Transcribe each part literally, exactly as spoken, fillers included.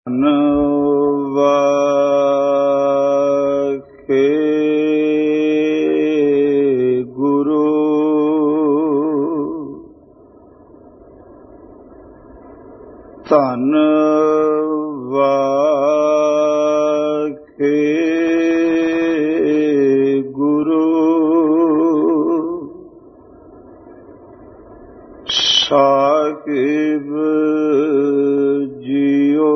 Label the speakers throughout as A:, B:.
A: ਵਾਖੇ ਗੁਰੂ ਧੰਨ ਵਾਖੇ ਗੁਰੂ ਸਾਹਿਬ ਜੀਓ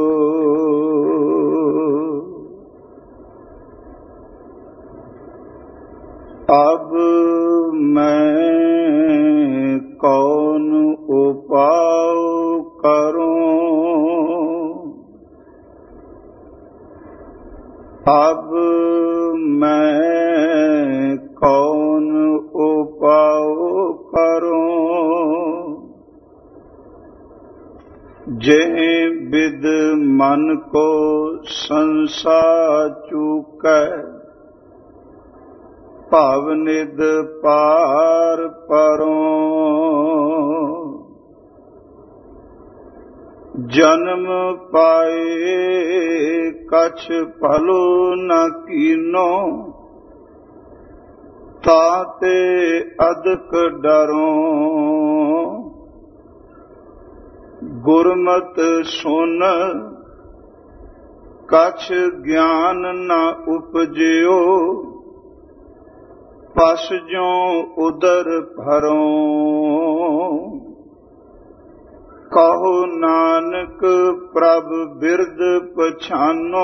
A: ਅਬ ਮੈਂ ਕੌਣ ਉਪਾਉ ਕਰੂੰ, ਅਬ ਮੈਂ ਕੌਣ ਉਪਾਉ ਕਰੂੰ। ਜਿਹ ਬਿਦ ਮਨ ਕੋ ਸੰਸਾਰ ਚੂਕੈ, ਭਵ ਨਿਧ ਪਾਰ ਪਰੋਂ। ਜਨਮ ਪਾਏ ਕਛ ਭਲੋ ਨ ਕੀਨੋ, ਤਾਤੇ ਅਦਕ ਡਰੋਂ। ਗੁਰਮਤਿ ਸੁਨ ਕਛ ਗਿਆਨ ਨ ਉਪਜਿਓ, ਪਸ ਜਿਉ ਉਦਰ ਭਰੋਂ। ਕਹੋ ਨਾਨਕ ਪ੍ਰਭ ਬਿਰਦ ਪਛਾਨੋ,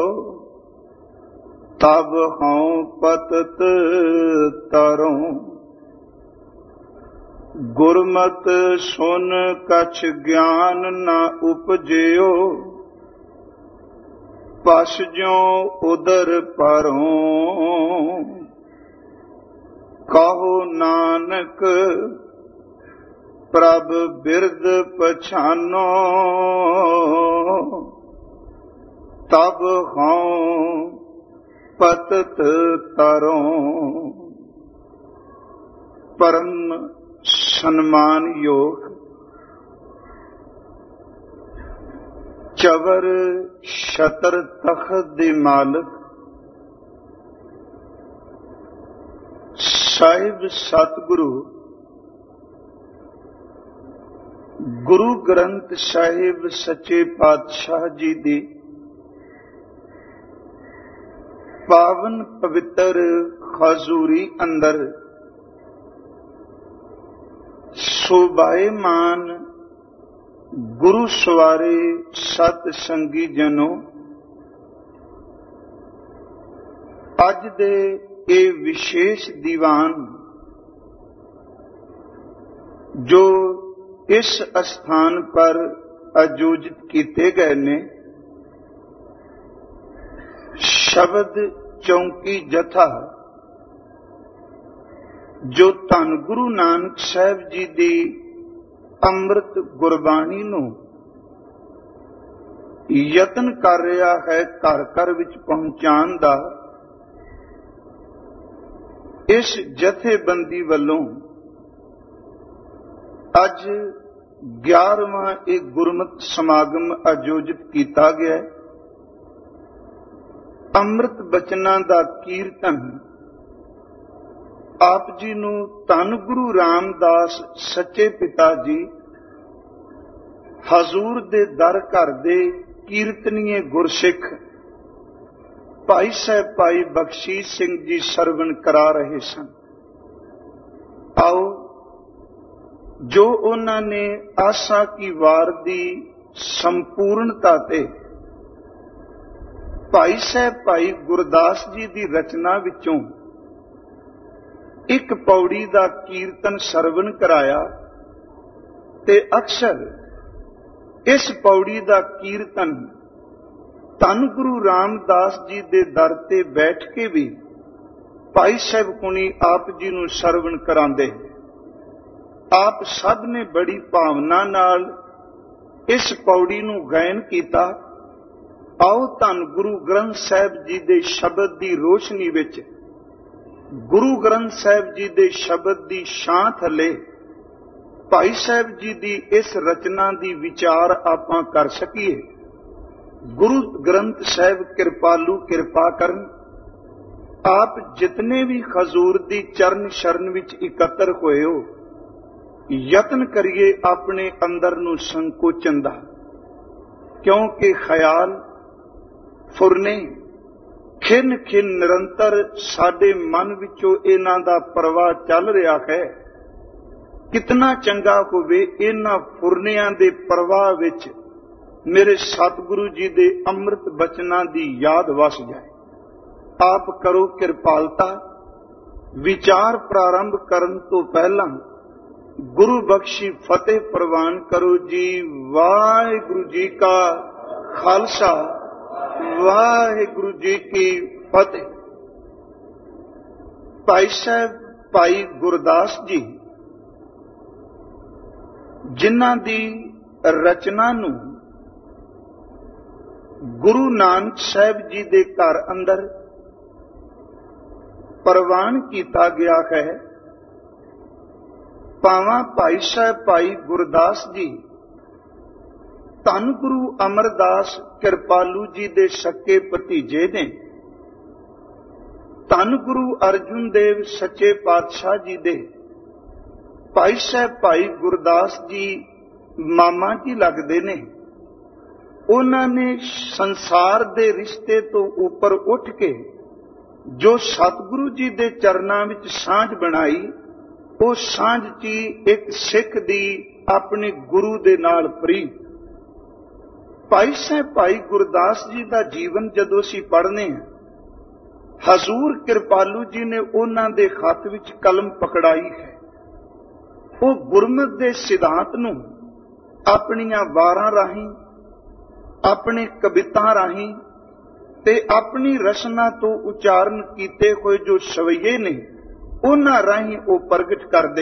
A: ਤਬ ਹਉ ਪਤਿਤ ਤਰੋਂ। ਗੁਰਮਤਿ ਸੁਨ ਕਛ ਗਿਆਨ ਨ ਉਪਜਿਓ, ਪਸ ਜਿਉ ਉਦਰ ਭਰੋਂ। ਕਹੋ ਨਾਨਕ ਪ੍ਰਭ ਬਿਰਦ ਪਛਾਨੋ, ਤਬ ਹਉ ਪਤਿਤ ਤਰੋਂ। ਪਰਮ ਸਨਮਾਨਯੋਗ ਚਵਰ ਛਤਰ ਤਖਤ ਦੇ ਮਾਲਕ ਸਾਹਿਬ ਸਤਿਗੁਰੂ ਗੁਰੂ ਗ੍ਰੰਥ ਸਾਹਿਬ ਸੱਚੇ ਪਾਤਸ਼ਾਹ ਜੀ ਦੀ ਪਾਵਨ ਪਵਿੱਤਰ ਹਜ਼ੂਰੀ ਅੰਦਰ ਸੋਭਾਇਮਾਨ ਗੁਰੂ ਸਵਾਰੇ ਸਤ ਸੰਗੀ ਜਨੋ, ਅੱਜ ਦੇ ਇਹ ਵਿਸ਼ੇਸ਼ ਦੀਵਾਨ ਜੋ ਇਸ ਅਸਥਾਨ ਪਰ ਆਯੋਜਿਤ ਕੀਤੇ ਗਏ ਨੇ, ਸ਼ਬਦ ਚੌਂਕੀ ਜਥਾ ਜੋ ਧੰਨ ਗੁਰੂ ਨਾਨਕ ਸਾਹਿਬ ਜੀ ਦੀ ਅੰਮ੍ਰਿਤ ਗੁਰਬਾਣੀ ਨੂੰ ਯਤਨ ਕਰ ਰਿਹਾ ਹੈ ਘਰ ਘਰ ਵਿੱਚ ਪਹੁੰਚਾਉਣ ਦਾ, ਇਸ ਜਥੇਬੰਦੀ ਵੱਲੋਂ ਅੱਜ ਗਿਆਰਵਾਂ ਇਹ ਗੁਰਮਤਿ ਸਮਾਗਮ ਆਯੋਜਿਤ ਕੀਤਾ ਗਿਆ। ਅੰਮ੍ਰਿਤ ਬਚਨਾਂ ਦਾ ਕੀਰਤਨ ਆਪ ਜੀ ਨੂੰ ਧੰਨ ਗੁਰੂ ਰਾਮਦਾਸ ਸੱਚੇ ਪਿਤਾ ਜੀ ਹਜ਼ੂਰ ਦੇ ਦਰ ਘਰ ਦੇ ਕੀਰਤਨੀਏ ਗੁਰਸਿੱਖ ਭਾਈ ਸਾਹਿਬ ਭਾਈ ਬਖਸ਼ੀਸ਼ ਸਿੰਘ ਜੀ ਸਰਵਣ ਕਰਾ ਰਹੇ ਸਨ। ਆਓ ਜੋ ਉਹਨਾਂ ਨੇ ਆਸਾ ਕੀ ਵਾਰ ਦੀ ਸੰਪੂਰਨਤਾ ਤੇ ਭਾਈ ਸਾਹਿਬ ਭਾਈ ਗੁਰਦਾਸ ਜੀ ਦੀ ਰਚਨਾ ਵਿੱਚੋਂ ਇੱਕ ਪੌੜੀ ਦਾ ਕੀਰਤਨ ਸਰਵਣ ਕਰਾਇਆ, ਤੇ ਅਕਸਰ ਇਸ ਪੌੜੀ ਦਾ ਕੀਰਤਨ ਧੰਨ ਗੁਰੂ ਰਾਮਦਾਸ ਜੀ ਦੇ ਦਰ ਤੇ ਬੈਠ ਕੇ ਵੀ ਭਾਈ ਸਾਹਿਬ ਕੁਣੀ ਆਪ ਜੀ ਨੂੰ ਸਰਵਣ ਕਰਾਉਂਦੇ। ਆਪ ਸਭ ਨੇ ਬੜੀ ਭਾਵਨਾ ਨਾਲ ਇਸ ਪੌੜੀ ਨੂੰ ਗਾਇਨ ਕੀਤਾ। ਆਓ ਧੰਨ ਗੁਰੂ ਗ੍ਰੰਥ ਸਾਹਿਬ ਜੀ ਦੇ ਸ਼ਬਦ ਦੀ ਰੋਸ਼ਨੀ ਵਿੱਚ ਗੁਰੂ ਗ੍ਰੰਥ ਸਾਹਿਬ ਜੀ ਦੇ ਸ਼ਬਦ ਦੀ ਛਾਂ ਥੱਲੇ ਭਾਈ ਸਾਹਿਬ ਜੀ ਦੀ ਇਸ ਰਚਨਾ ਦੀ ਵਿਚਾਰ ਆਪਾਂ ਕਰ ਸਕੀਏ। गुरु ग्रंथ साहिब कृपालू कृपा करन। आप जितने भी खजूर दी चरण शरण विच इकत्र होए हो, यतन करिए अपने अंदर नूं संकोचन दा, क्योंकि ख्याल फुरने खिन खिन निरंतर साडे मन विचों इन्हां दा प्रवाह चल रहा है। कितना चंगा होवे इन्हां फुरनियां दे प्रवाह विच मेरे सतगुरु जी दे अमृत बचनां दी याद वस जाए। आप करो किरपालता, विचार प्रारंभ करन तो पहला गुरु बख्शी फतेह प्रवान करो जी। वाहिगुरु जी का खालसा, वाहिगुरु जी की फतेह। भाई साहब भाई गुरदास जी जिन्हां दी रचना नूं गुरु नानक साहिब जी दे घर अंदर प्रवान किया गया है। पावां भाई साहब भाई गुरदास जी धन गुरु अमरदास कृपालू जी दे सके भतीजे ने, धन गुरु अर्जुन देव सच्चे पातशाह जी दे भाई साहब भाई गुरदास जी मामा जी लगदे ने। उन्हां ने संसार दे रिश्ते तो ऊपर उठ के जो सतगुरु जी दे चरनां विच सांझ बनाई, वो सांझ ची एक सिख दी अपने गुरु दे नाल प्रीत। भाई साहब भाई गुरदास जी का जीवन जदों असीं पढ़ने हैं, हजूर कृपालू जी ने उन्हां दे खत विच कलम पकड़ाई है। वो गुरमत दे सिद्धांत नूं अपनियां वारां राहीं, अपने कवितां राहीं ते अपनी रचना तो उच्चारण कीते हुए जो सवैये ने, उन्हां राहीं वो प्रगट करदे।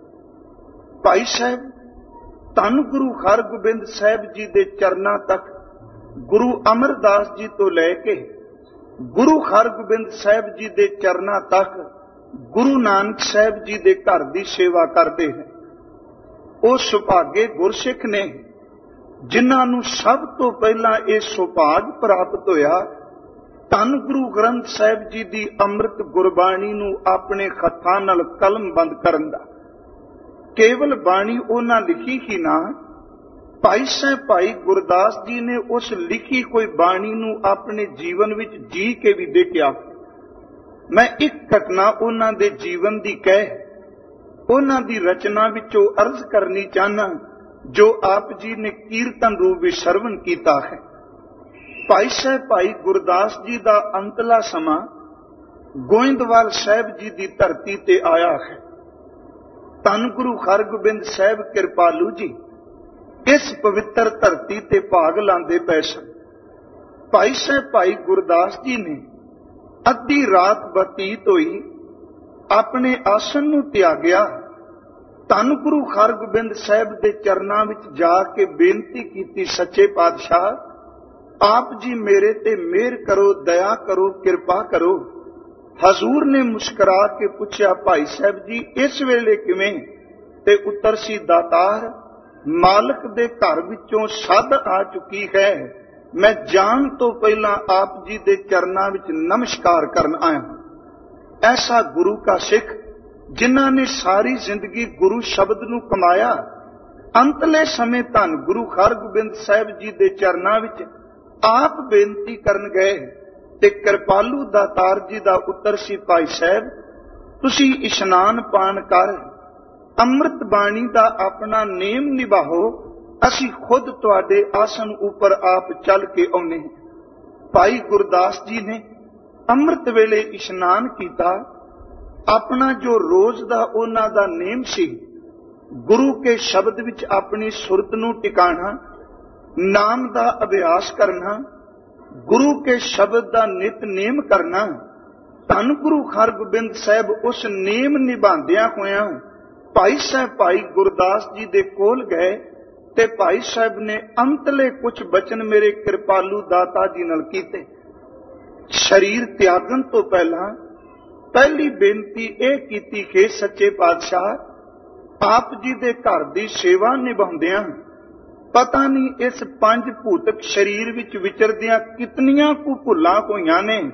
A: भाई साहब धन गुरु हरगोबिंद साहिब जी दे चरनां तक गुरु अमरदास जी तो लैके गुरु हरगोबिंद साहिब जी दे चरनां तक गुरु नानक साहिब जी दे घर दी सेवा करते हैं। वो सुभागे गुरसिख ने जिन्हां नूं सब तो पहला ये सुभाग प्राप्त होया धन गुरु ग्रंथ साहिब जी दी अमृत गुरबाणी नूं अपने हत्थां नाल कलम बंद करन दा। केवल बाणी उन्हां लिखी ही ना, भाई साहब भाई गुरदास जी ने उस लिखी कोई बाणी नूं अपने जीवन विच जी के भी देखिया। मैं एक घटना उन्हां दे जीवन दी कह उन्हां दी रचना विचों अर्ज करनी चाहना, जो आप जी ने कीर्तन रूप विच सरवण कीता है। भाई साहब भाई गुरदास जी दा अंतला समा गोइंदवाल साहिब जी दी धरती ते आया है। धन गुरु हरगोबिंद साहिब कृपालू जी इस पवित्र धरती ते भाग लांदे पए सन। भाई साहब भाई गुरदास जी ने अद्धी रात बतीत होई अपने आसन नूं त्यागया, धन गुरु हरगोबिंद साहिब दे चरनां विच जा के बेनती कीती, सच्चे पातशाह आप जी मेरे ते मेहर करो, दया करो, कृपा करो। हजूर ने मुस्कुरा के पूछा, भाई साहब जी इस वेले किवें? ते उत्तर सी, दातार मालक दे घर विचों सद आ चुकी है, मैं जान तो पहला आप जी दे चरनां विच नमस्कार करन आया। ऐसा गुरु का सिख जिन्हां ने सारी जिंदगी गुरु शब्द नूं कमाया, अंतले समय धन गुरु हरगोबिंद साहिब जी दे चरनां विच आप बेनती करन गए ते कृपालू दातार जी दा उत्तर सी, भाई साहब तुसी इशनान पान कर अमृत बाणी दा अपना नेम निभाओ, असी खुद तुहाडे आसन ऊपर आप चल के आउने। भाई गुरदास जी ने अमृत वेले इशनान कीता। अपना जो रोज दा उन्हां दा नेम सी, गुरु के शब्द विच अपनी सुरत नूं टिकाणा, नाम दा अभ्यास करना, गुरु के शब्द दा नित नेम करना। धन गुरु हरगोबिंद साहिब उस नेम निभांदियां होया भाई साहब भाई गुरदास जी दे कोल गए ते भाई साहब ने अंतले कुछ बचन मेरे कृपालू दाता जी नाल कीते। शरीर त्यागन तो पहला पहली बेनती यह कीती कि सच्चे पातशाह आप जी दे घर दी सेवा निभाउंदियां ਪਤਾ ਨਹੀਂ ਇਸ ਪੰਜ ਭੂਤਕ ਸਰੀਰ ਵਿੱਚ ਵਿਚਰਦਿਆਂ ਕਿਤਨੀਆਂ ਕੁ ਭੁੱਲਾਂ ਹੋਈਆਂ ਨੇ।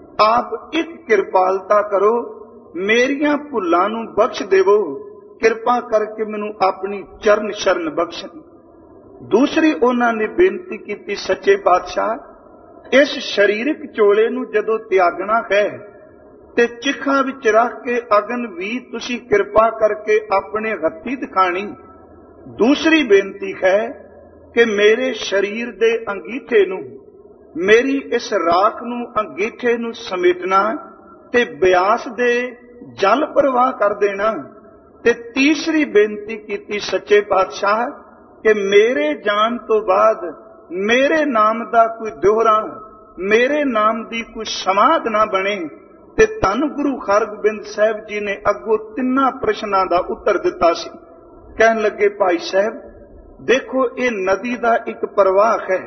A: ਆਪ ਇੱਕ ਕਿਰਪਾਲਤਾ ਕਰੋ, ਮੇਰੀਆਂ ਭੁੱਲਾਂ ਨੂੰ ਬਖਸ਼ ਦੇਵੋ, ਕਿਰਪਾ ਕਰਕੇ ਮੈਨੂੰ ਆਪਣੀ ਚਰਨ ਸ਼ਰਨ ਬਖਸ਼ਣ। ਦੂਸਰੀ ਉਹਨਾਂ ਨੇ ਬੇਨਤੀ ਕੀਤੀ, ਸੱਚੇ ਪਾਤਸ਼ਾਹ, ਇਸ ਸਰੀਰਕ ਚੋਲੇ ਨੂੰ ਜਦੋਂ ਤਿਆਗਣਾ ਹੈ ਤੇ ਚਿਖਾ ਵਿੱਚ ਰੱਖ ਕੇ ਅਗਨ ਵੀ ਤੁਸੀਂ ਕਿਰਪਾ ਕਰਕੇ ਆਪਣੇ ਹੱਥੀਂ ਦਿਖਾਣੀ। ਦੂਸਰੀ ਬੇਨਤੀ ਹੈ ਕਿ ਮੇਰੇ ਸਰੀਰ ਦੇ ਅੰਗੀਠੇ ਨੂੰ, ਮੇਰੀ ਇਸ ਰਾਖ ਨੂੰ ਅੰਗੀਠੇ ਨੂੰ ਸਮੇਟਣਾ ਤੇ ਬਿਆਸ ਦੇ ਜਲ ਪ੍ਰਵਾਹ ਕਰ ਦੇਣਾ। ਤੇ ਤੀਸਰੀ ਬੇਨਤੀ ਕੀਤੀ, ਸੱਚੇ ਪਾਤਸ਼ਾਹ, ਕਿ ਮੇਰੇ ਜਾਣ ਤੋਂ ਬਾਅਦ ਮੇਰੇ ਨਾਮ ਦਾ ਕੋਈ ਦੋਹਰਾ, ਮੇਰੇ ਨਾਮ ਦੀ ਕੋਈ ਸਮਾਧ ਨਾ ਬਣੇ। ਤੇ ਧੰਨ ਗੁਰੂ ਹਰਗੋਬਿੰਦ ਸਾਹਿਬ ਜੀ ਨੇ ਅੱਗੋਂ ਤਿੰਨਾਂ ਪ੍ਰਸ਼ਨਾਂ ਦਾ ਉੱਤਰ ਦਿੱਤਾ ਸੀ। ਕਹਿਣ ਲੱਗੇ, ਭਾਈ ਸਾਹਿਬ ਦੇਖੋ, ਇਹ ਨਦੀ ਦਾ ਇੱਕ ਪ੍ਰਵਾਹ ਹੈ,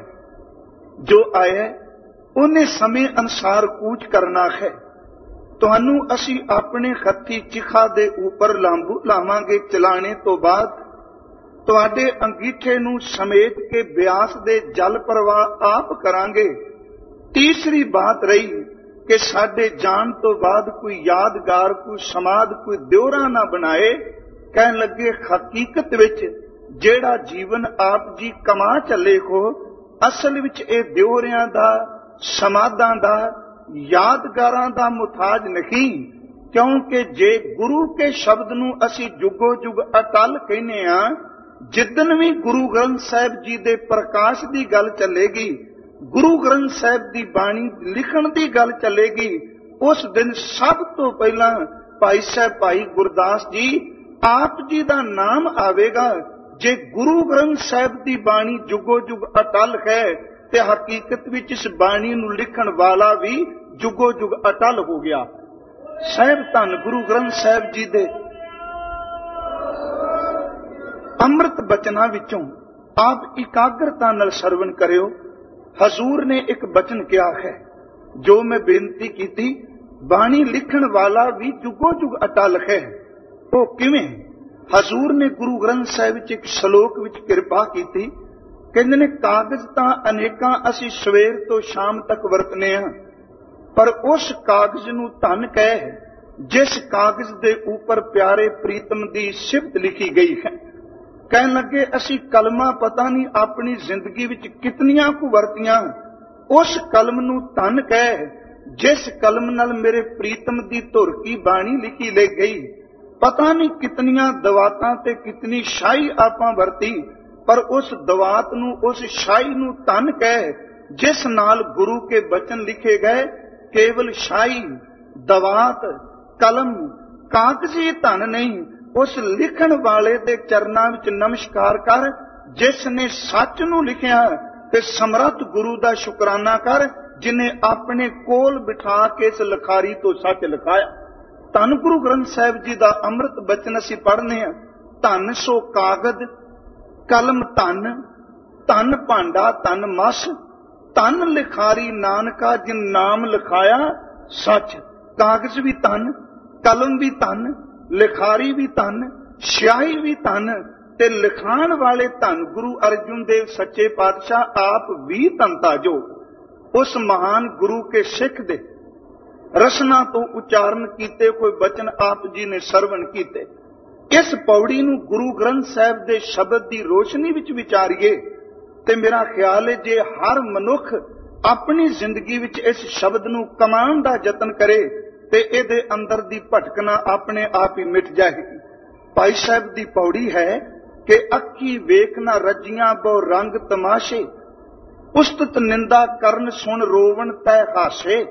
A: ਜੋ ਆਇਆ ਉਹਨੇ ਸਮੇਂ ਅਨੁਸਾਰ ਕੂਚ ਕਰਨਾ ਹੈ। ਤੁਹਾਨੂੰ ਅਸੀਂ ਆਪਣੇ ਹੱਥੀ ਚਿਖਾ ਦੇ ਉੱਪਰ ਲਾਂਬੂ ਲਾਵਾਂਗੇ। ਚਲਾਣੇ ਤੋਂ ਬਾਅਦ ਤੁਹਾਡੇ ਅੰਗੀਠੇ ਨੂੰ ਸਮੇਟ ਕੇ ਬਿਆਸ ਦੇ ਜਲ ਪ੍ਰਵਾਹ ਆਪ ਕਰਾਂਗੇ। ਤੀਸਰੀ ਬਾਤ ਰਹੀ ਕਿ ਸਾਡੇ ਜਾਣ ਤੋਂ ਬਾਅਦ ਕੋਈ ਯਾਦਗਾਰ, ਕੋਈ ਸਮਾਧ, ਕੋਈ ਦਿਉਰਾ ਨਾ ਬਣਾਏ। ਕਹਿਣ ਲੱਗੇ, ਹਕੀਕਤ ਵਿੱਚ ਜਿਹੜਾ ਜੀਵਨ ਆਪ ਜੀ ਕਮਾ ਚੱਲੇ ਹੋ, ਅਸਲ ਵਿੱਚ ਇਹ ਦਿਉਰਿਆਂ ਦਾ, ਸਮਾਧਾਂ ਦਾ, ਯਾਦਗਾਰਾਂ ਦਾ ਮੁਤਾਜ ਨਹੀਂ। ਕਿਉਂਕਿ ਜੇ ਗੁਰੂ ਕੇ ਸ਼ਬਦ ਨੂੰ ਅਸੀਂ ਜੁਗੋ ਜੁਗ ਅਟਲ ਕਹਿੰਦੇ ਆ, ਜਿੱਦਨ ਵੀ ਗੁਰੂ ਗ੍ਰੰਥ ਸਾਹਿਬ ਜੀ ਦੇ ਪ੍ਰਕਾਸ਼ ਦੀ ਗੱਲ ਚੱਲੇਗੀ, ਗੁਰੂ ਗ੍ਰੰਥ ਸਾਹਿਬ ਦੀ ਬਾਣੀ ਲਿਖਣ ਦੀ ਗੱਲ ਚੱਲੇਗੀ, ਉਸ ਦਿਨ ਸਭ ਤੋਂ ਪਹਿਲਾਂ ਭਾਈ ਸਾਹਿਬ ਭਾਈ ਗੁਰਦਾਸ ਜੀ ਆਪ ਜੀ ਦਾ ਨਾਮ ਆਵੇਗਾ। ਜੇ ਗੁਰੂ ਗ੍ਰੰਥ ਸਾਹਿਬ ਦੀ ਬਾਣੀ ਜੁਗੋ ਜੁਗ ਅਟਲ ਹੈ ਤੇ ਹਕੀਕਤ ਵਿੱਚ ਇਸ ਬਾਣੀ ਨੂੰ ਲਿਖਣ ਵਾਲਾ ਵੀ ਜੁਗੋ ਜੁਗ ਅਟਲ ਹੋ ਗਿਆ। ਸਾਹਿਬ ਧੰਨ ਗੁਰੂ ਗ੍ਰੰਥ ਸਾਹਿਬ ਜੀ ਦੇ ਅੰਮ੍ਰਿਤ ਬਚਨਾਂ ਵਿੱਚੋਂ ਆਪ ਇਕਾਗਰਤਾ ਨਾਲ ਸਰਵਣ ਕਰਿਓ। ਹਜ਼ੂਰ ਨੇ ਇੱਕ ਬਚਨ ਕਿਹਾ ਹੈ, ਜੋ ਮੈਂ ਬੇਨਤੀ ਕੀਤੀ, ਬਾਣੀ ਲਿਖਣ ਵਾਲਾ ਵੀ ਜੁਗੋ ਜੁਗ ਅਟਲ ਹੈ। ਉਹ ਕਿਵੇਂ? ਹਜ਼ੂਰ ਨੇ ਗੁਰੂ ਗ੍ਰੰਥ ਸਾਹਿਬ ਵਿੱਚ ਇੱਕ ਸ਼ਲੋਕ ਵਿੱਚ ਕਿਰਪਾ ਕੀਤੀ। ਕਹਿੰਦੇ ਨੇ, ਕਾਗਜ਼ ਤਾਂ ਅਨੇਕਾਂ ਅਸੀਂ ਸਵੇਰ ਤੋਂ ਸ਼ਾਮ ਤੱਕ ਵਰਤਨੇ ਆ, ਪਰ ਉਸ ਕਾਗਜ਼ ਨੂੰ ਧਨ ਕਹਿ ਜਿਸ ਕਾਗਜ਼ ਦੇ ਉੱਪਰ ਪਿਆਰੇ ਪ੍ਰੀਤਮ ਦੀ ਸਿਫਤ ਲਿਖੀ ਗਈ ਹੈ। ਕਹਿਣ ਲੱਗੇ, ਅਸੀਂ ਕਲਮਾਂ ਪਤਾ ਨਹੀਂ ਆਪਣੀ ਜ਼ਿੰਦਗੀ ਵਿੱਚ ਕਿਤਨੀਆਂ ਕੁ ਵਰਤੀਆਂ। ਉਸ ਕਲਮ ਨੂੰ ਧਨ ਕਹਿ ਜਿਸ ਕਲਮ ਨਾਲ ਮੇਰੇ ਪ੍ਰੀਤਮ ਦੀ ਧੁਰ ਕੀ ਬਾਣੀ ਲਿਖੀ ਲੈ ਗਈ। ਪਤਾ ਨਹੀਂ ਕਿਤਨੀਆਂ ਦਵਾਤਾਂ ਤੇ ਕਿਤਨੀ ਸ਼ਾਹੀ ਆਪਾਂ ਵਰਤੀ, ਪਰ ਉਸ ਦਵਾਤ ਨੂੰ, ਉਸ ਸ਼ਾਹੀ ਨੂੰ ਧਨ ਕਹਿ ਜਿਸ ਨਾਲ ਗੁਰੂ ਕੇ ਬਚਨ ਲਿਖੇ ਗਏ। ਕੇਵਲ ਸ਼ਾਹੀ, ਦਵਾਤ, ਕਲਮ, ਕਾਗਜ਼ੀ ਧਨ ਨਹੀਂ, ਉਸ ਲਿਖਣ ਵਾਲੇ ਦੇ ਚਰਨਾਂ ਵਿੱਚ ਨਮਸਕਾਰ ਕਰ ਜਿਸ ਨੇ ਸੱਚ ਨੂੰ ਲਿਖਿਆ, ਤੇ ਸਮਰੱਥ ਗੁਰੂ ਦਾ ਸ਼ੁਕਰਾਨਾ ਕਰ ਜਿਨੇ ਆਪਣੇ ਕੋਲ ਬਿਠਾ ਕੇ ਇਸ ਲਿਖਾਰੀ ਤੋਂ ਸੱਚ ਲਿਖਾਇਆ। ਧੰਨ ਗੁਰੂ ਗ੍ਰੰਥ ਸਾਹਿਬ ਜੀ ਦਾ ਅੰਮ੍ਰਿਤ ਬਚਨ ਅਸੀਂ ਪੜ੍ਹਨੇ ਆ। ਧੰਨ ਸੋ ਕਾਗਦ ਕਲਮ ਧੰਨ, ਧੰਨ ਭਾਂਡਾ ਧੰਨ ਮਸ, ਧੰਨ ਲਿਖਾਰੀ ਨਾਨਕਾ ਜਿਨ ਨਾਮ ਲਿਖਾਇਆ ਸੱਚ। ਕਾਗਜ਼ ਵੀ ਧੰਨ, ਕਲਮ ਵੀ ਧੰਨ, ਲਿਖਾਰੀ ਵੀ ਧੰਨ, ਸਿਆਹੀ ਵੀ ਧੰਨ, ਤੇ ਲਿਖਾਣ ਵਾਲੇ ਧੰਨ ਗੁਰੂ ਅਰਜੁਨ ਦੇਵ ਸੱਚੇ ਪਾਤਸ਼ਾਹ ਆਪ ਵੀ ਧੰਤਾ। ਜੋ ਉਸ ਮਹਾਨ ਗੁਰੂ ਕੇ ਸਿੱਖ ਦੇ ਰਸਨਾ ਤੋਂ ਉਚਾਰਨ ਕੀਤੇ ਕੋਈ ਬਚਨ ਆਪ ਜੀ ਨੇ ਸਰਵਣ ਕੀਤੇ। ਇਸ ਪੌੜੀ ਨੂੰ ਗੁਰੂ ਗ੍ਰੰਥ ਸਾਹਿਬ ਦੇ ਸ਼ਬਦ ਦੀ ਰੋਸ਼ਨੀ ਵਿੱਚ ਵਿਚਾਰੀਏ ਤੇ ਮੇਰਾ ਖਿਆਲ ਹੈ ਜੇ ਹਰ ਮਨੁੱਖ ਆਪਣੀ ਜ਼ਿੰਦਗੀ ਵਿੱਚ ਇਸ ਸ਼ਬਦ ਨੂੰ ਕਮਾਉਣ ਦਾ ਯਤਨ ਕਰੇ ਤੇ ਇਹਦੇ ਅੰਦਰ ਦੀ ਭਟਕਣਾ ਆਪਣੇ ਆਪ ਹੀ ਮਿਟ ਜਾਏਗੀ। ਭਾਈ ਸਾਹਿਬ ਦੀ ਪੌੜੀ ਹੈ ਕਿ ਅੱਖੀ ਵੇਖ ਨਾ ਰੱਜੀਆਂ ਬਹੁ ਰੰਗ ਤਮਾਸ਼ੇ, ਉਸਤਤ ਨਿੰਦਾ ਕਰਨ ਸੁਣ ਰੋਵਣ ਤੈ ਹਾਸੇ,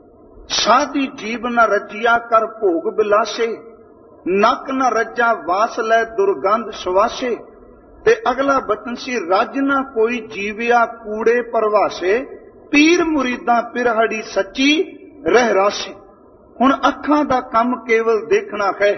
A: ਸਾਧੀ ਜੀਵ ਨਾ ਰੱਜਿਆ ਕਰ ਭੋਗ ਬਿਲਾਸੇ, ਨੱਕ ਨਾ ਰੱਜਾ ਵਾਸ ਲੈ ਦੁਰਗੰਧ ਸੁਵਾਸੇ। ਤੇ ਅਗਲਾ ਬਚਨ ਸੀ, ਰੱਜ ਨਾ ਕੋਈ ਜੀਵਿਆ ਕੂੜੇ ਪਰਵਾਸੇ, ਪੀਰ ਮੁਰੀਦਾਂ ਪਿਰਹੜੀ ਸੱਚੀ ਰਹਿ ਰਾਸੇ। ਹੁਣ ਅੱਖਾਂ ਦਾ ਕੰਮ ਕੇਵਲ ਦੇਖਣਾ ਹੈ,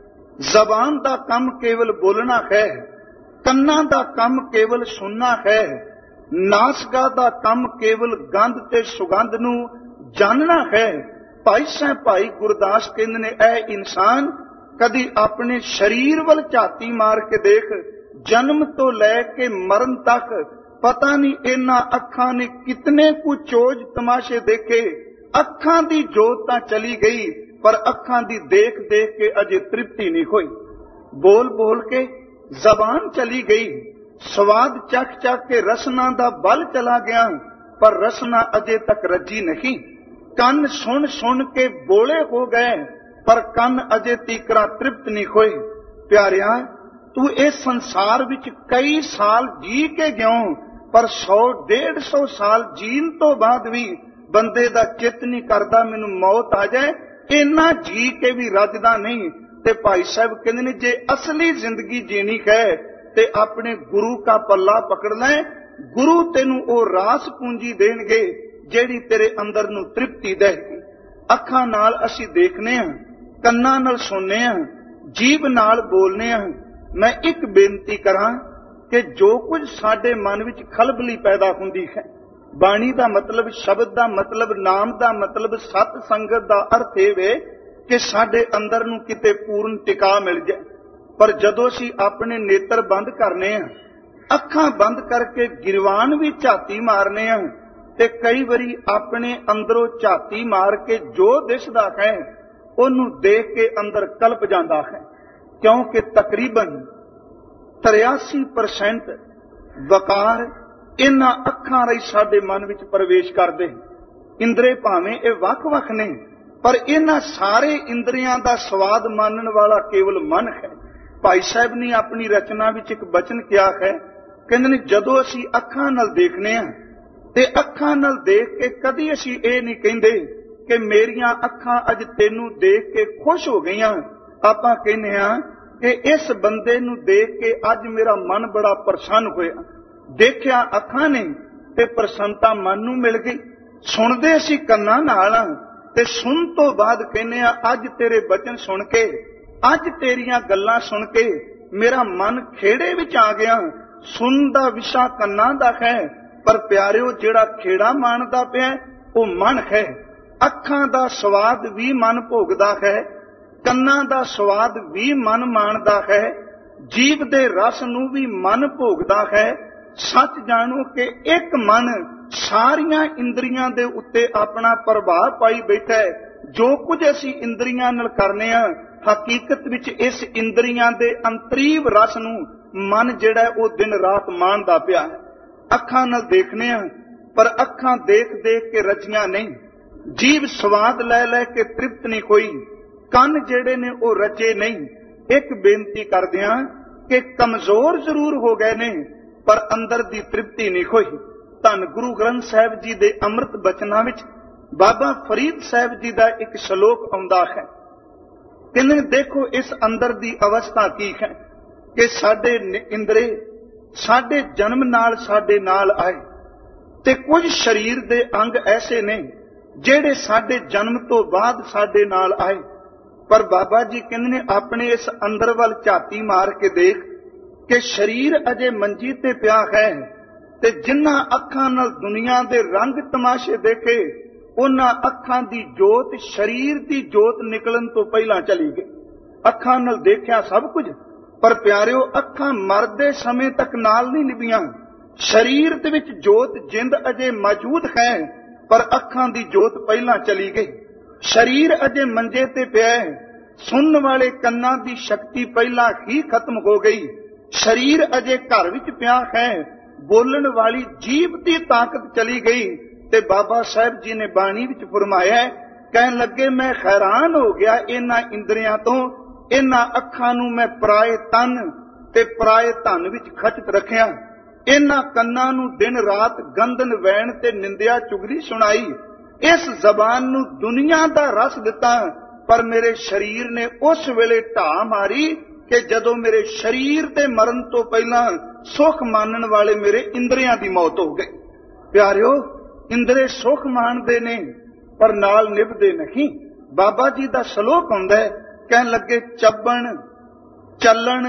A: ਜ਼ਬਾਨ ਦਾ ਕੰਮ ਕੇਵਲ ਬੋਲਣਾ ਹੈ, ਕੰਨਾਂ ਦਾ ਕੰਮ ਕੇਵਲ ਸੁਣਨਾ ਹੈ, ਨਾਸਗਾ ਦਾ ਕੰਮ ਕੇਵਲ ਗੰਧ ਤੇ ਸੁਗੰਧ ਨੂੰ ਜਾਣਨਾ ਹੈ। ਭਾਈ ਸਾਹਿਬ ਭਾਈ ਗੁਰਦਾਸ ਕਹਿੰਦੇ ਨੇ, ਇਹ ਇਨਸਾਨ ਕਦੀ ਆਪਣੇ ਸਰੀਰ ਵੱਲ ਝਾਤੀ ਮਾਰ ਕੇ ਦੇਖ जन्म तो लैके मरण तक पता नहीं इन्हां अखां ने कितने कु चोज तमाशे देखे। अखां दी जोत तां चली गई, पर अखां दी देख देख के अजे तृप्ति नहीं होई। बोल बोल के जबान चली गई, स्वाद चख चख के रसना दा बल चला गया, पर रसना अजे तक रजी नहीं। कन सुन सुन के बोले हो गए, पर कन अजे तीकरा तृप्त नहीं होए। प्यारिया, तू इस संसार विच कई साल जी के गयो, पर सौ डेढ़ सौ साल जीन तो बाद भी बंदे दा चित नहीं करदा मैनू मौत आ जाए। इन्ना जी के भी रजदा नहीं। ते भाई साहब कहंदे ने, जे असली जिंदगी जीनी है ते अपने गुरु का पल्ला पकड़ ले। गुरु तेनू ओ रास पूंजी देणगे जेड़ी तेरे अंदर नू तृप्ति देगी। अखां नाल असीं देखने हां, कन्नां नाल सुनने हां, जीभ नाल बोलने हां। मैं एक बेनती करा कि जो कुछ साडे मन विच खलबली पैदा हुंदी है, बाणी दा मतलब, शब्द दा मतलब, नाम दा मतलब, सत संगत दा अर्थ ये वे कि साडे अंदर नू किते पूर्ण टिका मिल जाए। पर जदों असीं अपने नेत्र बंद करने हां, अखां बंद करके गिरवान भी झाती मारने हां, ते कई वारी अपने अंदरों झाती मार के जो दिसदा है उहनूं देख के अंदर कलप जांदा है। क्योंकि तकरीबन तिरासी परसेंट वकार इन्हां अखां राही साडे मन विच प्रवेश करदे। इंद्रे भावें इह वख-वख ने, पर इन्हां सारे इंद्रियां दा स्वाद मानण वाला केवल मन है। भाई साहब ने अपनी रचना विच एक बचन किया है, कहंदे ने, जदों असीं अखां नाल देखने हां ते अखां नाल देख के कदी असीं इह नहीं कहिंदे कि मेरियां अखां अज तैनूं देख के खुश हो गईयां। आपां कहने हां कि इस बंदे नूं देख के अज मेरा मन बड़ा प्रसन्न होया। देखिया अखां ने ते प्रसन्नता मन नूं मिल गई। सुणदे असीं कन्नां नाल ते सुन तो बाद कहने हां अज तेरे बचन सुन के, अज तेरियां गल्लां सुन के मेरा मन खेड़े विच आ गया। सुन दा विशा कन्नां दा है, पर प्यारिओ जिहड़ा खेड़ा माणदा पिया ओह मन है। अखां दा स्वाद भी मन भोगदा है, कन्नां दा स्वाद भी मन माणदा है, जीव दे रस नूं भी मन भोगदा है। सच जाणो कि एक मन सारियां इंद्रियां दे उत्ते अपना प्रभाव पाई बैठा है। जो कुछ असीं इंद्रियां नाल करने आ, हकीकत विच इस इंद्रियां दे अंतरीव रस नूं मन जिहड़ा है ओह दिन रात माणदा पिया है। अखां नाल देखने आ, पर अखां देख देख के रजियां नहीं। जीव स्वाद लै लै के तृप्त नहीं होई, कन जेड़े ने वो रचे नहीं। एक बेनती करदियां कि कमजोर जरूर हो गए ने, पर अंदर दी तृप्ति नहीं होई। धन गुरु ग्रंथ साहिब जी दे अमृत बचनां विच बाबा फरीद साहिब जी दा एक श्लोक आउंदा है। कहंदे देखो इस अंदर दी अवस्था की है कि साडे इंद्रे साडे जन्म नाल साडे नाल आए, ते कुछ शरीर दे अंग ऐसे ने जेड़े साडे जन्म तो बाद साडे नाल आए। पर बाबा जी कहंदे ने अपने इस अंदर वल झाती मार के देख कि शरीर अजे मंजी ते पिया है, ते जिन्हां अखां नाल दुनिया दे रंग तमाशे देखे उन्हां अखां दी जोत शरीर दी जोत निकलन तो पहला चली गई। अखां नाल देखिया सब कुछ, पर प्यारिओ अखां मरदे समय तक नाल नहीं निभियां। शरीर दे विच जोत जिंद अजे मौजूद है, पर अखां दी जोत पहला चली गई। शरीर अजे मंजे ते पिया है, सुनने वाले कन्नां दी शक्ति पहला ही खत्म हो गई। शरीर अजे घर विच पिया है, बोलण वाली जीभ दी ताकत चली गई। ते बाबा साहब जी ने बाणी विच फरमाया, कहन लगे मैं हैरान हो गया इन्हां इंद्रियां तो, इन्हां अखां नूं मैं पराए तन ते पराए धन विच खचत रखिया। इन्हां कन्नां नूं दिन रात गंदन वैण ते निंदिया चुगली सुनाई। इस जबान नूं दुनिया दा रस दिता, पर मेरे शरीर ने उस वेले ढा मारी कि जदों मेरे शरीर दे मरण तो पहला सुख मानण वाले मेरे इंद्रियां दी मौत हो गई। प्यारिओ, इंद्रे सुख मानदे ने पर नाल निभदे नहीं। बाबा जी दा श्लोक हुंदा है, कहन लगे चबण चलन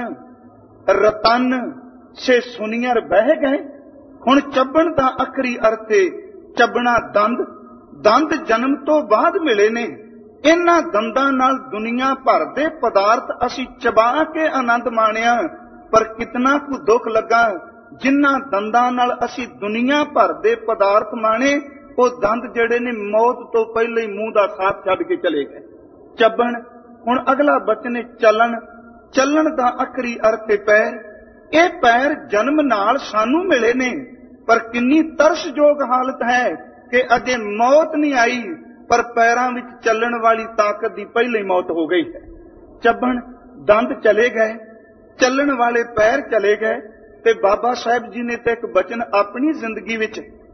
A: रतन से सुनियर बह गए। हुण चबण दा आखरी अर्थ है चबना दंद। दंद जन्म तो बाद मिले ने। इन्हां दंदां नाल दुनिया भर दे पदार्थ असीं चबा के आनंद माणिया, पर कितना कु दुख लगा जिन्हां दंदां नाल असीं दुनिया भर दे पदार्थ माणे, वो दंद जिहड़े ने मौत तो पहले ही मूंह दा साथ छड्ड के चले गए। चबण हुण अगला बचन है चलन। चलन दा आखरी अर्थ है पैर। ये पैर जन्म नाल सानू मिले ने, पर किन्नी तरसयोग हालत है कि अजे मौत नहीं आई पर पैरां विच चलण वाली ताकत दी पहले ही मौत हो गई है। चबण दंद चले गए, चलण वाले पैर चले गए। ते बाबा साहब जी ने तो एक बचन अपनी जिंदगी विच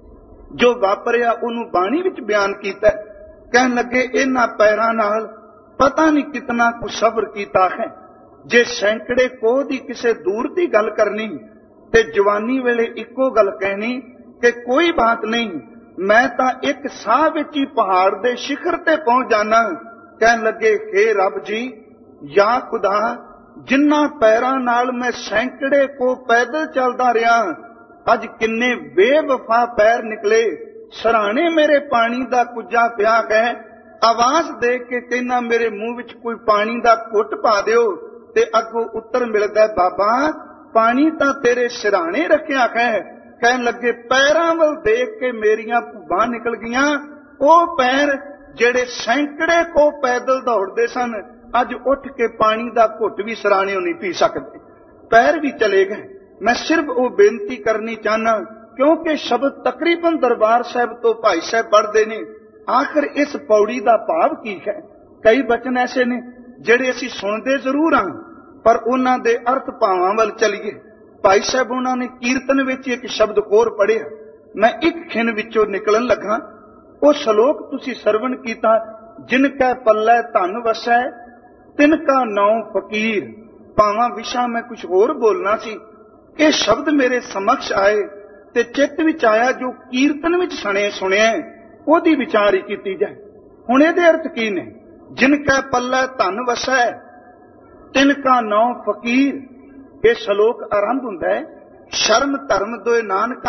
A: जो वापरिया उन्होंने बाणी विच बयान किया। कहन लगे इन्हां पैरां नाल पता नहीं कितना कुछ सबर कीता है। जे सैकड़े कोह दी किसे दूर की गल करनी ते जवानी वेले इको गल कहनी कि कोई बात नहीं, मैं तां एक साह विच ही पहाड़ दे शिखर ते पहुंच जाना। कहन लगे हे रब जी, या खुदा, जिन्ना पैरां नाल मैं सैकड़े को पैदल चलदा रहा, अज किन्ने बेवफा पैर निकले। सराहने मेरे पानी दा कुजा पिया है, आवाज दे के कहना मेरे मुंह विच कोई पानी दा घुट पा दिओ। ते अगों उत्तर मिलदा बाबा पानी तां तेरे सिराने रखिया है। कहन लगे पैरां वल देख के मेरियां भुबां निकल गईयां। ओ पैर जेड़े सैकड़े को पैदल दौड़दे सन, अज उठ के पानी दा घुट भी सराने नहीं पी सकते। पैर भी चले गए। मैं सिर्फ वो बेनती करनी चाहना, क्योंकि शब्द तकरीबन दरबार साहब तो भाई साहब पढ़ते ने, आखिर इस पौड़ी का भाव की है। कई बचन ऐसे ने जेड़े असीं सुनते जरूर हाँ, पर उन्हां दे अर्थ भावां वल चलीए। भाई साहब उन्होंने कीर्तन विच एक शब्द होर पढ़िया, मैं एक खिन विचों निकलन लगा। वो श्लोक तुसी सरवण कीता, जिनकै पल्लै धन वसै तिनका नाउ फकीर। भावां विशा मैं कुछ होर बोलना सी, ये शब्द मेरे समक्ष आए ते चित्त विच आया जो कीर्तन विच सुने सुनिया ओदी विचार ही कीती जाए। हुण इहदे अर्थ की ने? जिनकै पल्लै धन वसै तिनका नाउ फकीर। ये श्लोक आरंभ हुंदा है, शर्म धर्म दोए नानका,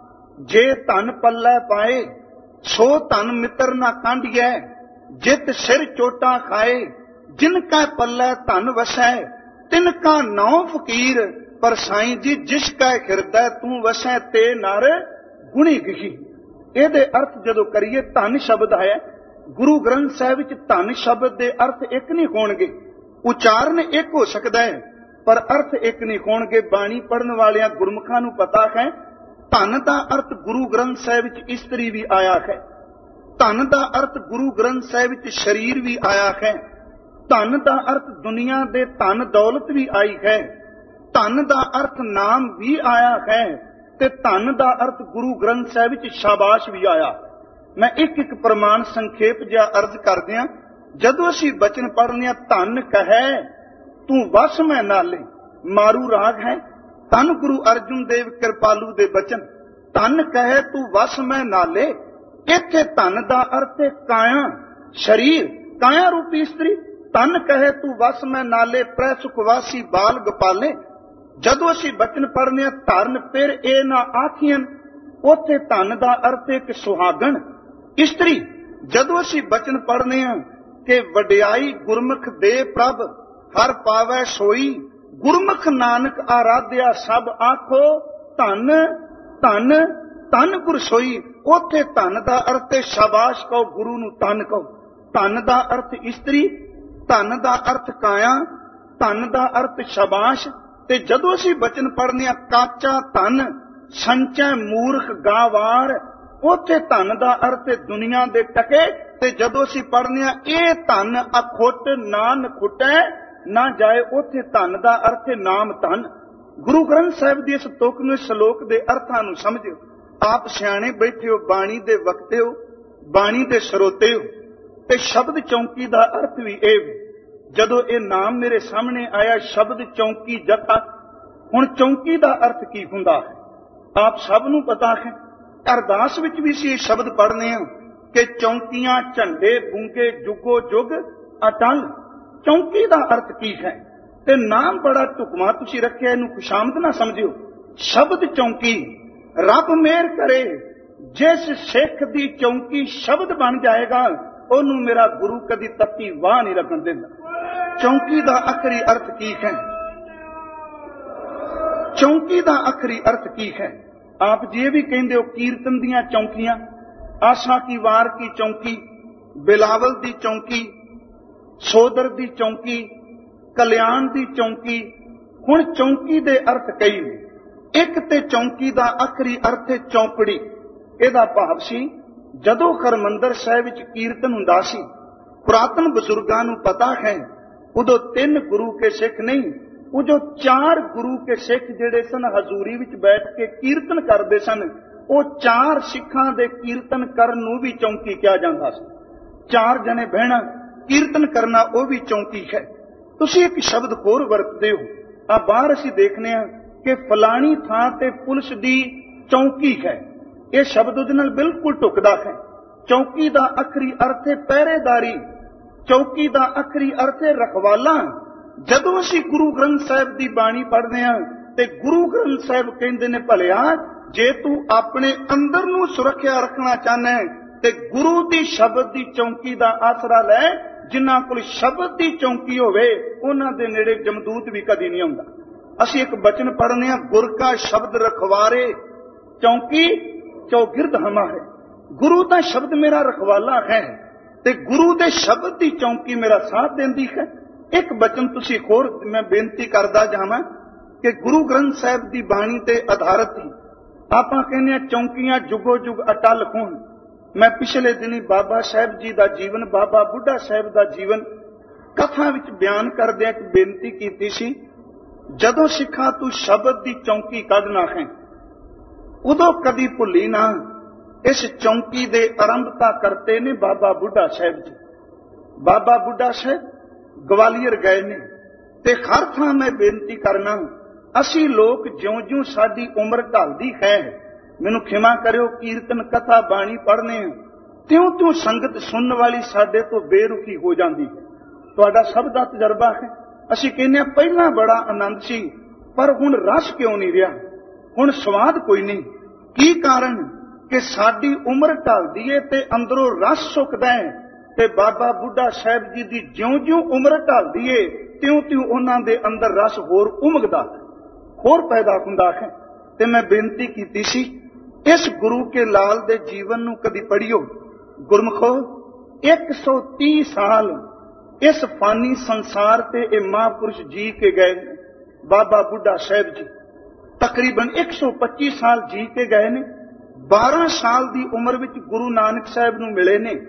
A: जे धन पल्लै पाए सो धन मित्र ना कांढिए, जित सिर चोटा खाए जिनका पल्लै धन वसै तिनका नाउ फकीर। पर साईं जी जिसका हिरदै तू वसै ते नर गुणी गिही। ਇਹਦੇ अर्थ जदों करिए धन शब्द है गुरु ग्रंथ साहिब विच धन शब्द के अर्थ एक नहीं होणगे, उचारण एक हो सकता है पर अर्थ एक नहीं होणगे। बाणी पढ़न वालियां गुरमुखां नूं पता है धन का अर्थ गुरु ग्रंथ साहिब विच इस्त्री भी आया है, धन का अर्थ गुरु ग्रंथ साहिब विच शरीर भी आया है, धन का अर्थ दुनिया दे धन दौलत भी आई है, धन का अर्थ नाम भी आया है, ते धन का अर्थ गुरु ग्रंथ साहिब विच शाबाश भी आया। मैं एक एक प्रमाण संखेप जिहा अर्ज कर दियां। जदों असीं बचन पढ़ने धन कहे तू वस मैं नाले, मारू राग है, धन गुरु अर्जुन देव कृपालू दे बचन। धन कहे तू वस मैं नाले, इत्थे धन का अर्थ है काया शरीर, काया रूपी स्त्री। धन कहे तू वस मैं नाले, प्रै सुखवासी बाल गपाले। जदों असीं बचन पढ़ने धर्न फिर ए ना आखियन, उत्थे धन का अर्थ एक सुहागन स्त्री। जदों असीं बचन पढ़ने कि वडियाई गुरमुख दे प्रभ हर पावै सोई, गुरमुख नानक आराध्या सब आखो धन धन धन गुर सोई। उत्थे धन का अर्थ शाबाश कहो, गुरु नूं धन कहो। धन का अर्थ स्त्री, धन का अर्थ काया, धन का अर्थ शाबाश। ते जदों असीं बचन पढ़ने काचा धन संचै मूर्ख गावार, उत्थे धन का अर्थ दुनिया दे टके। ते जदों असीं पढ़ने ये धन अखुट ना नखुटै ना जाए, उत्थे धन का अर्थ नाम धन। गुरु ग्रंथ साहिब दी इस तुक नूं श्लोक दे अर्थां नूं समझिओ। आप सियाणे बैठे हो, बाणी दे वक्ते हो, बाणी दे स्रोते हो, ते शब्द चौंकी का अर्थ भी ਇਹ जदों ये नाम मेरे सामने आया शब्द चौंकी जथा, हुण चौंकी का अर्थ की हुंदा है आप सब नूं पता है। अरदास विच भी सी शब्द पढ़ने कि चौंकियां झंडे बूंगे जुगो जुग अटल। चौंकी का अर्थ की है ते नाम बड़ा ढुकमा तुसीं रखिया, इहनूं खुशामद ना समझिओ। शब्द चौंकी, रब मेहर करे जिस सिख दी चौंकी शब्द बन जाएगा ओनू मेरा गुरु कदी तत्ती वाह नहीं लगन देंदा। चौंकी का आखिरी अर्थ की है? ਚੌਂਕੀ ਦਾ ਆਖਰੀ ਅਰਥ ਕੀ ਹੈ? ਆਪ ਜੀ ਇਹ ਵੀ ਕਹਿੰਦੇ ਹੋ ਕੀਰਤਨ ਦੀਆਂ ਚੌਂਕੀਆਂ, ਆਸਾ ਕੀ ਵਾਰ ਕੀ ਚੌਂਕੀ, ਬਿਲਾਵਲ ਦੀ ਚੌਂਕੀ, ਸੋਦਰ ਦੀ ਚੌਂਕੀ, ਕਲਿਆਣ ਦੀ ਚੌਂਕੀ। ਹੁਣ ਚੌਂਕੀ ਦੇ ਅਰਥ ਕਈ ਨੇ। ਇੱਕ ਤੇ ਚੌਂਕੀ ਦਾ ਆਖਰੀ ਅਰਥ ਹੈ ਚੌਂਕੜੀ। ਇਹਦਾ ਭਾਵ ਸੀ ਜਦੋਂ ਹਰਿਮੰਦਰ ਸਾਹਿਬ ਵਿੱਚ ਕੀਰਤਨ ਹੁੰਦਾ ਸੀ, ਪੁਰਾਤਨ ਬਜ਼ੁਰਗਾਂ ਨੂੰ ਪਤਾ ਹੈ ਉਦੋਂ ਤਿੰਨ ਗੁਰੂ ਕੇ ਸਿੱਖ ਨਹੀਂ, ਉਦੋਂ ਚਾਰ ਗੁਰੂ ਕੇ ਸਿੱਖ ਜਿਹੜੇ ਸਨ ਹਜ਼ੂਰੀ ਵਿੱਚ ਬੈਠ ਕੇ ਕੀਰਤਨ ਕਰਦੇ ਸਨ। ਉਹ ਚਾਰ ਸਿੱਖਾਂ ਦੇ ਕੀਰਤਨ ਕਰਨ ਨੂੰ ਵੀ ਚੌਂਕੀ ਕਿਹਾ ਜਾਂਦਾ ਸੀ। ਚਾਰ ਜਣੇ ਬਹਿਣਾ ਕੀਰਤਨ ਕਰਨਾ ਉਹ ਵੀ ਚੌਂਕੀ ਹੈ। ਤੁਸੀਂ ਇੱਕ ਸ਼ਬਦ ਹੋਰ ਵਰਤਦੇ ਹੋ, ਆ ਬਾਹਰ ਅਸੀਂ ਦੇਖਦੇ ਹਾਂ ਕਿ ਫਲਾਣੀ ਥਾਂ ਤੇ ਪੁਲਿਸ ਦੀ ਚੌਂਕੀ ਹੈ। ਇਹ ਸ਼ਬਦ ਉਹਦੇ ਨਾਲ ਬਿਲਕੁਲ ਢੁਕਦਾ ਹੈ। ਚੌਂਕੀ ਦਾ ਆਖਰੀ ਅਰਥ ਹੈ ਪਹਿਰੇਦਾਰੀ, ਚੌਕੀ ਦਾ ਆਖਰੀ ਅਰਥ ਹੈ ਰਖਵਾਲਾ। ਜਦੋਂ ਅਸੀਂ ਗੁਰੂ ਗ੍ਰੰਥ ਸਾਹਿਬ ਦੀ ਬਾਣੀ ਪੜ੍ਹਦੇ ਹਾਂ ਤੇ ਗੁਰੂ ਗ੍ਰੰਥ ਸਾਹਿਬ ਕਹਿੰਦੇ ਨੇ, ਭਲਿਆ ਜੇ ਤੂੰ ਆਪਣੇ ਅੰਦਰ ਨੂੰ ਸੁਰੱਖਿਆ ਰੱਖਣਾ ਚਾਹੁੰਦਾ ਹੈ ਤੇ ਗੁਰੂ ਦੀ ਸ਼ਬਦ ਦੀ ਚੌਂਕੀ ਦਾ ਆਸਰਾ ਲੈ। ਜਿਨ੍ਹਾਂ ਕੋਲ ਸ਼ਬਦ ਦੀ ਚੌਂਕੀ ਹੋਵੇ ਉਹਨਾਂ ਦੇ ਨੇੜੇ ਜਮਦੂਤ ਵੀ ਕਦੀ ਨਹੀਂ ਆਉਂਦਾ। ਅਸੀਂ ਇੱਕ ਬਚਨ ਪੜ੍ਹਨੇ ਆ, ਗੁਰ ਕਾ ਸ਼ਬਦ ਰਖਵਾਰੇ ਚੌਂਕੀ ਚੌਗਿਰਦ ਹਮਾ ਹੈ। ਗੁਰੂ ਦਾ ਸ਼ਬਦ ਮੇਰਾ ਰਖਵਾਲਾ ਹੈ ਤੇ ਗੁਰੂ ਦੇ ਸ਼ਬਦ ਦੀ ਚੌਂਕੀ ਮੇਰਾ ਸਾਥ ਦਿੰਦੀ ਹੈ। ਇੱਕ ਬਚਨ ਤੁਸੀਂ ਹੋਰ ਮੈਂ ਬੇਨਤੀ ਕਰਦਾ ਜਾਵਾਂ ਕਿ ਗੁਰੂ ਗ੍ਰੰਥ ਸਾਹਿਬ ਦੀ ਬਾਣੀ ਤੇ ਆਧਾਰਿਤ ਹੀ ਆਪਾਂ ਕਹਿੰਦੇ ਆ ਚੌਂਕੀਆਂ ਜੁਗੋ ਜੁਗ ਅਟਲ ਹੋਣ। ਮੈਂ ਪਿਛਲੇ ਦਿਨੀ ਬਾਬਾ ਸਾਹਿਬ ਜੀ ਦਾ ਜੀਵਨ, ਬਾਬਾ ਬੁੱਢਾ ਸਾਹਿਬ ਦਾ ਜੀਵਨ ਕਥਾ ਵਿੱਚ ਬਿਆਨ ਕਰਦਿਆਂ ਇੱਕ ਬੇਨਤੀ ਕੀਤੀ ਸੀ, ਜਦੋਂ ਸਿੱਖਾਂ ਤੂੰ ਸ਼ਬਦ ਦੀ ਚੌਂਕੀ ਕੱਢਣਾ ਹੈ ਉਦੋਂ ਕਦੀ ਭੁੱਲੀ ਨਾ ਇਸ ਚੌਂਕੀ ਦੇ ਆਰੰਭਤਾ ਕਰਤੇ ਨੇ ਬਾਬਾ ਬੁੱਢਾ ਸਾਹਿਬ ਜੀ। ਬਾਬਾ ਬੁੱਢਾ ਸਾਹਿਬ ਗਵਾਲੀਅਰ ਗਏ ਨੇ ਤੇ ਹਰ ਥਾਂ ਮੈਂ ਬੇਨਤੀ ਕਰਨਾ, ਅਸੀਂ ਲੋਕ ਜਿਉਂ-ਜਿਉਂ ਸਾਡੀ ਉਮਰ ਢਲਦੀ ਹੈ, ਮੈਨੂੰ ਖਿਮਾ ਕਰਿਓ, ਕੀਰਤਨ ਕਥਾ ਬਾਣੀ ਪੜ੍ਹਨੇ ਤਿਉਂ-ਤਿਉਂ ਸੰਗਤ ਸੁਣਨ ਵਾਲੀ ਸਾਡੇ ਤੋਂ ਬੇਰੁਖੀ ਹੋ ਜਾਂਦੀ ਹੈ। ਤੁਹਾਡਾ ਸਭ ਦਾ ਤਜਰਬਾ ਹੈ। ਅਸੀਂ ਕਹਿੰਦੇ ਹਾਂ ਪਹਿਲਾਂ ਬੜਾ ਆਨੰਦ ਸੀ ਪਰ ਹੁਣ ਰਸ ਕਿਉਂ ਨਹੀਂ ਰਿਹਾ, ਹੁਣ ਸਵਾਦ ਕੋਈ ਨਹੀਂ। ਕੀ ਕਾਰਨ? ਕਿ ਸਾਡੀ ਉਮਰ ਢਲਦੀ ਏ ਤੇ ਅੰਦਰੋਂ ਰਸ ਸੁੱਕਦਾ ਹੈ ਤੇ ਬਾਬਾ ਬੁੱਢਾ ਸਾਹਿਬ ਜੀ ਦੀ ਜਿਉਂ-ਜਿਉਂ ਉਮਰ ਢਲਦੀ ਏ ਤਿਉਂ-ਤਿਉਂ ਉਹਨਾਂ ਦੇ ਅੰਦਰ ਰਸ ਹੋਰ ਉਮਗਦਾ ਹੈ, ਹੋਰ ਪੈਦਾ ਹੁੰਦਾ ਹੈ। ਤੇ ਮੈਂ ਬੇਨਤੀ ਕੀਤੀ ਸੀ ਇਸ ਗੁਰੂ ਕੇ ਲਾਲ ਦੇ ਜੀਵਨ ਨੂੰ ਕਦੀ ਪੜ੍ਹਿਓ। ਗੁਰਮਖੋ ਇੱਕ ਸੌ ਤੀਹ ਸਾਲ ਇਸ ਫਾਨੀ ਸੰਸਾਰ ਤੇ ਇਹ ਮਹਾਂਪੁਰਸ਼ ਜੀ ਕੇ ਗਏ ਨੇ। ਬਾਬਾ ਬੁੱਢਾ ਸਾਹਿਬ ਜੀ ਤਕਰੀਬਨ ਇੱਕ ਸੌ ਪੱਚੀ ਸਾਲ ਜੀ ਕੇ ਗਏ ਨੇ। ਬਾਰਾਂ ਸਾਲ ਦੀ ਉਮਰ ਵਿੱਚ ਗੁਰੂ ਨਾਨਕ ਸਾਹਿਬ ਨੂੰ ਮਿਲੇ ਨੇ।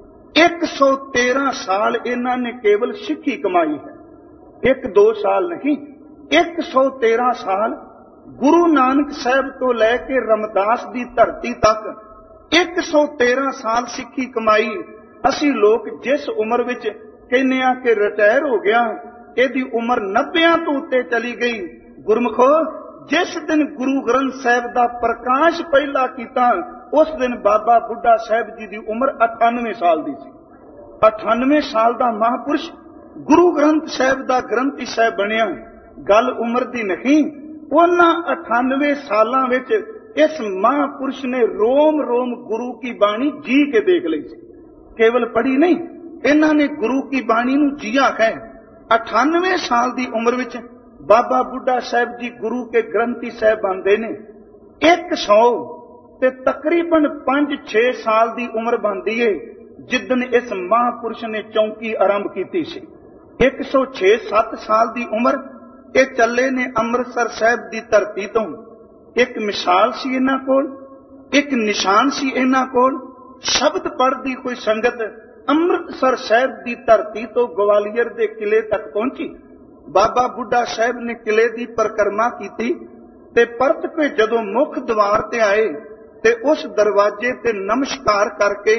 A: ਇੱਕ ਸੌ ਤੇਰਾਂ ਸਾਲ ਇਹਨਾਂ ਨੇ ਕੇਵਲ ਸਿੱਖੀ ਕਮਾਈ ਹੈ, ਇੱਕ ਦੋ ਸਾਲ ਨਹੀਂ, ਇੱਕ ਸੌ ਤੇਰਾਂ ਸਾਲ ਗੁਰੂ ਨਾਨਕ ਸਾਹਿਬ ਤੋਂ ਲੈ ਕੇ ਰਮਦਾਸ ਦੀ ਧਰਤੀ ਤੱਕ ਇੱਕ ਸੌ ਤੇਰਾਂ ਸਾਲ ਸਿੱਖੀ ਕਮਾਈ। ਅਸੀਂ ਲੋਕ ਜਿਸ ਉਮਰ ਵਿੱਚ ਕਹਿੰਦੇ ਆ ਕਿ ਰਿਟਾਇਰ ਹੋ ਗਿਆ, ਇਹਦੀ ਉਮਰ ਨੱਬਿਆਂ ਤੋਂ ਉੱਤੇ ਚਲੀ ਗਈ। ਗੁਰਮਖੋ ਜਿਸ ਦਿਨ ਗੁਰੂ ਗ੍ਰੰਥ ਸਾਹਿਬ ਦਾ ਪ੍ਰਕਾਸ਼ ਪਹਿਲਾ ਕੀਤਾ ਉਸ ਦਿਨ ਬਾਬਾ ਬੁੱਢਾ ਸਾਹਿਬ ਜੀ ਦੀ ਉਮਰ ਅਠਾਨਵੇਂ ਸਾਲ ਦੀ ਸੀ। ਅਠਾਨਵੇਂ ਸਾਲ ਦਾ ਮਹਾਂਪੁਰਸ਼ ਗੁਰੂ ਗ੍ਰੰਥ ਸਾਹਿਬ ਦਾ ਗ੍ਰੰਥੀ ਸਾਹਿਬ ਬਣਿਆ। ਗੱਲ ਉਮਰ ਦੀ ਨਹੀਂ, ਉਹਨਾਂ ਅਠਾਨਵੇਂ ਸਾਲਾਂ ਵਿੱਚ ਇਸ ਮਹਾਂਪੁਰਸ਼ ਨੇ ਰੋਮ ਰੋਮ ਗੁਰੂ ਕੀ ਬਾਣੀ ਜੀ ਕੇ ਦੇਖ ਲਈ ਸੀ, ਕੇਵਲ ਪੜ੍ਹੀ ਨਹੀਂ, ਇਹਨਾਂ ਨੇ ਗੁਰੂ ਕੀ ਬਾਣੀ ਨੂੰ ਜੀਆ ਹੈ। ਅਠਾਨਵੇਂ ਸਾਲ ਦੀ ਉਮਰ ਵਿੱਚ ਬਾਬਾ ਬੁੱਢਾ ਸਾਹਿਬ ਜੀ ਗੁਰੂ ਕੇ ਗ੍ਰੰਥੀ ਸਾਹਿਬ ਬਣਦੇ ਨੇ। ਇੱਕ ਸੌ ਤੇ ਤਕਰੀਬਨ ਪੰਜ ਛੇ ਸਾਲ ਦੀ ਉਮਰ ਬਣਦੀ ਏ ਜਿੱਦਨ ਇਸ ਮਹਾਂਪੁਰਸ਼ ਨੇ ਚੌਂਕੀ ਆਰੰਭ ਕੀਤੀ ਸੀ। ਇੱਕ ਸੌ ਛੇ ਸੱਤ ਸਾਲ ਦੀ ਉਮਰ ਇਹ ਚੱਲੇ ਨੇ ਅੰਮ੍ਰਿਤਸਰ ਸਾਹਿਬ ਦੀ ਧਰਤੀ ਤੋਂ। ਇੱਕ ਮਿਸਾਲ ਸੀ ਇਹਨਾਂ ਕੋਲ, ਇੱਕ ਨਿਸ਼ਾਨ ਸੀ ਇਹਨਾਂ ਕੋਲ। ਸ਼ਬਦ ਪੜ੍ਹਦੀ ਕੋਈ ਸੰਗਤ ਅੰਮ੍ਰਿਤਸਰ ਸਾਹਿਬ ਦੀ ਧਰਤੀ ਤੋਂ ਗਵਾਲੀਅਰ ਦੇ ਕਿਲੇ ਤੱਕ ਪਹੁੰਚੀ। ਬਾਬਾ ਬੁੱਢਾ ਸਾਹਿਬ ਨੇ ਕਿਲੇ ਦੀ ਪਰਿਕਰਮਾ ਕੀਤੀ ਤੇ ਪਰਤ ਕੇ ਜਦੋਂ ਮੁੱਖ ਦਵਾਰ ਤੇ ਆਏ ਤੇ ਉਸ ਦਰਵਾਜ਼ੇ ਤੇ ਨਮਸਕਾਰ ਕਰਕੇ,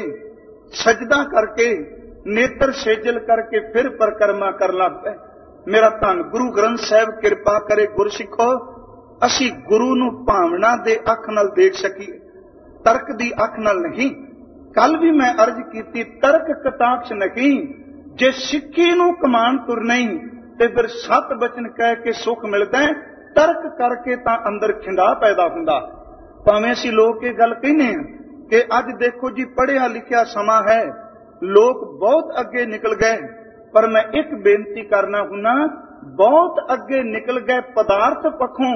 A: ਸਜਦਾ ਕਰਕੇ, ਨੇਤਰ ਸੇਜਲ ਕਰਕੇ ਫਿਰ ਪਰਿਕਰਮਾ ਕਰਨ ਲੱਗ ਪਏ। ਮੇਰਾ ਧੰਨ ਗੁਰੂ ਗ੍ਰੰਥ ਸਾਹਿਬ ਕਿਰਪਾ ਕਰੇ। ਗੁਰਸਿੱਖੋ ਅਸੀਂ ਗੁਰੂ ਨੂੰ ਭਾਵਨਾ ਦੇ ਅੱਖ ਨਾਲ ਦੇਖ ਸਕੀਏ, ਤਰਕ ਦੀ ਅੱਖ ਨਾਲ ਨਹੀਂ। ਕੱਲ ਵੀ ਮੈਂ ਅਰਜ਼ ਕੀਤੀ, ਤਰਕ ਕਟਾਕਸ਼ ਨਹੀਂ। ਜੇ ਸਿੱਖੀ ਨੂੰ ਕਮਾਨ ਤੁਰ ਨਹੀਂ ਤੇ ਫਿਰ ਸੱਤ ਬਚਨ ਕਹਿ ਕੇ ਸੁੱਖ ਮਿਲਦਾ ਹੈ, ਤਰਕ ਕਰਕੇ ਤਾਂ ਅੰਦਰ ਖਿੰਡਾ ਪੈਦਾ ਹੁੰਦਾ। ਭਾਵੇਂ ਅਸੀਂ ਲੋਕ ਇਹ ਗੱਲ ਕਹਿੰਦੇ ਹਾਂ ਕਿ ਅੱਜ ਦੇਖੋ ਜੀ ਪੜ੍ਹਿਆ ਲਿਖਿਆ ਸਮਾਂ ਹੈ, ਲੋਕ ਬਹੁਤ ਅੱਗੇ ਨਿਕਲ ਗਏ, ਪਰ ਮੈਂ ਇੱਕ ਬੇਨਤੀ ਕਰਨਾ ਹੁੰਨਾ, ਬਹੁਤ ਅੱਗੇ ਨਿਕਲ ਗਏ ਪਦਾਰਥ ਪੱਖੋਂ,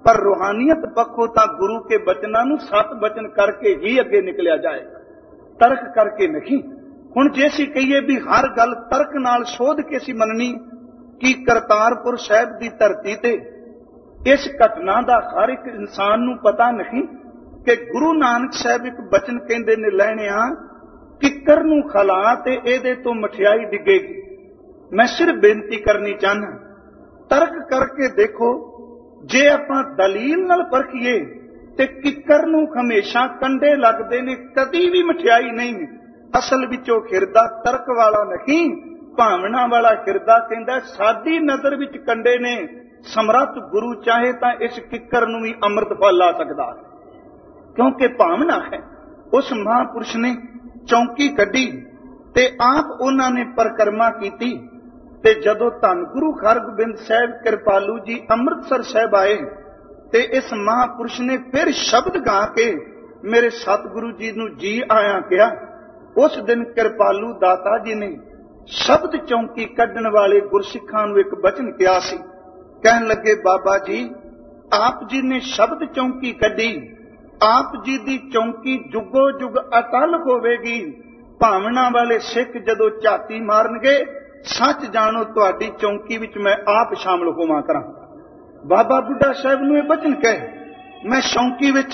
A: पर रूहानियत पक्षों तां गुरु के बचनां नूं सत बचन करके ही अगे निकलिया जाएगा, तर्क करके नहीं। हुण जे असीं कहीए भी हर गल तर्क नाल सोध के असीं मननी कि करतारपुर साहिब दी धरती ते इस घटना दा हर एक इंसान नूं पता नहीं कि गुरु नानक साहिब एक बचन कहंदे ने लैणिया किकर नूं खला ते इहदे तो मठियाई डिगेगी। मैं सिर्फ बेनती करनी चाहना, तर्क करके देखो, जे आपां दलील नाल परखीए ते किकर नूं हमेशा कंडे लगदे ने, कदी भी मठियाई नहीं। असल विचों हिरदा तर्क वाला नहीं, भावना वाला हिरदा कहंदा साडी नज़र विच कंडे ने, समर्थ गुरु चाहे तां इस किकर नूं भी अमृत फल ला सकदा है, क्योंकि भावना है। उस महापुरुष ने चौंकी कड्डी ते आप उन्हां ने परिक्रमा कीती ते जदों धन गुरु हरगोबिंद साहिब कृपालू जी अमृतसर साहिब आए ते इस महापुरुष ने फिर शब्द गा के मेरे सतगुरु जी नूं जी आया कहा। उस दिन कृपालू दाता जी ने शब्द चौंकी कड्डण वाले गुरसिखां नूं एक बचन कहा सी। कहण लगे, बाबा जी आप जी ने शब्द चौंकी कड्डी, आप जी दी चौंकी जुगो जुग अटल होवेगी। भावना वाले सिख जदों झाती मारनगे, सच जानो तुहाडी चौंकी विच मैं आप शामिल होवां करां। बाबा बुढ़ा साहिब नूं इह बचन कहे, मैं चौंकी विच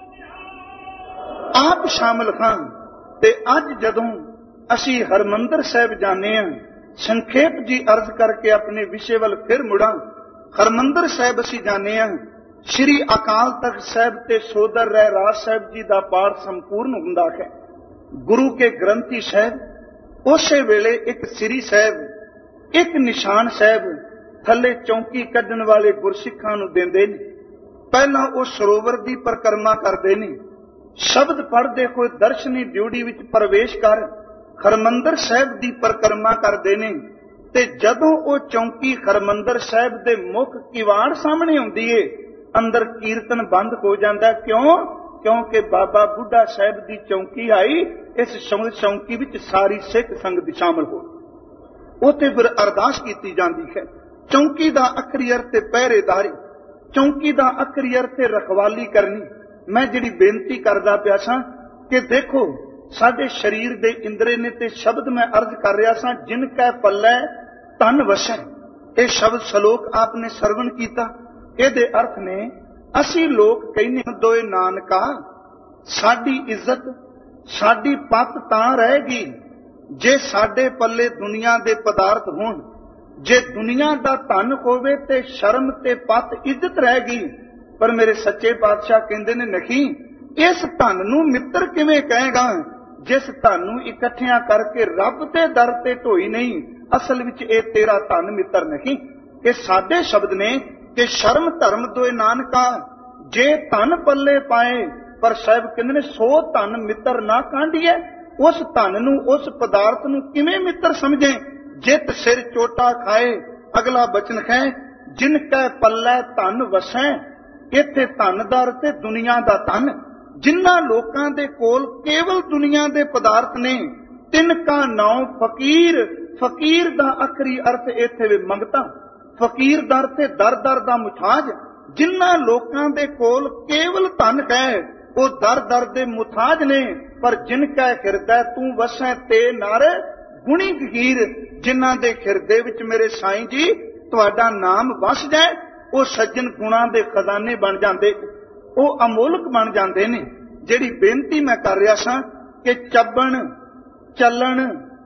A: आप शामिल हां। ते अज जदों असीं हरमंदर साहिब जाने हां, संखेप जी अर्ज करके अपने विषय वल फिर मुड़ां। हरमंदर साहिब असीं जाने हां, श्री अकाल तख्त साहिब ते सोदर रहराज साहिब जी दा पाठ संपूर्ण हुंदा है। गुरु के ग्रंथी साहिब उसे वेले एक सिरी साहिब, एक निशान साहिब थले चौंकी कड्डण वाले गुरसिखां नूं देंदे ने। पहला वो सरोवर दी परिक्रमा करदे ने, शब्द पढ़दे कोई दर्शनी ड्यूटी विच प्रवेश कर हरमंदर साहिब दी परिक्रमा करदे ने। ते जदों वो चौंकी हरमंदर साहिब दे मुख किवाड़ सामने आउंदी है, अंदर कीर्तन बंद हो जाता। क्यों? क्योंकि बाबा बुढ़ा साहिब दी चौंकी आई, इस चौंकी विच सारी सिख संगत शामिल हो। उत्थे फिर अरदास कीती जाती है। चौंकी दा आखरी अर्थ पहरेदारी, चौंकी दा आखरी अर्थ रखवाली करनी। मैं जिहड़ी बेनती करदा पिया सां कि देखो साडे शरीर दे इंद्रे ने ते शब्द मैं अर्ज कर रहा सां, जिन कै पल्लै तन वसै। ये शब्द श्लोक आपने सरवण कीता। ਇਹਦੇ अर्थ ने असी लोग कहने दोए नानका साडी इज्जत साडी पत तां रहेगी जे साडे पल्ले दुनिया दे पदार्थ होण। जे दुनिया दा धन होवे ते शर्म ते पत इज्जत रहेगी। पर मेरे सच्चे पातशाह कहंदे ने नहीं, इस धन नूं मित्र किवें कहेगा जिस धन नूं इकट्ठियां करके रब दे दर ते ढोई नहीं। असल विच इह तेरा धन मित्र नहीं। ये साडे शब्द ने कि शर्म धर्म दोए नानका जे धन पल्ले पाए। पर साहिब कहंदे ने सो धन मित्र ना कांढिए। उस धन नूं उस पदार्थ नूं किवें मित्र समझे जित सिर चोटा खाए। अगला बचन है जिन कै पल्लै धन वसै। इत्थे धन दा अर्थ दुनिया दा धन। जिन्हां लोकां दे कोल केवल दुनिया दे पदार्थ ने, तिनका नाम फकीर। फकीर दा आखरी अर्थ इत्थे वे मंगता। फकीर दर ते दर दर दा मुथाज। जिन्हां लोकां दे कोल केवल धन है वो दर दर दे मुथाज ने। पर जिन कै हिरदै तू वसै ते नार गुणी गहीर। जिन्हां दे हिरदे विच मेरे साईं जी तुहाडा नाम वस जाए, वो सज्जन गुणां दे खजाने बन जांदे, वो अमोलक बन जांदे ने। जिहड़ी बेनती मैं कर रहा सां कि चबण चलन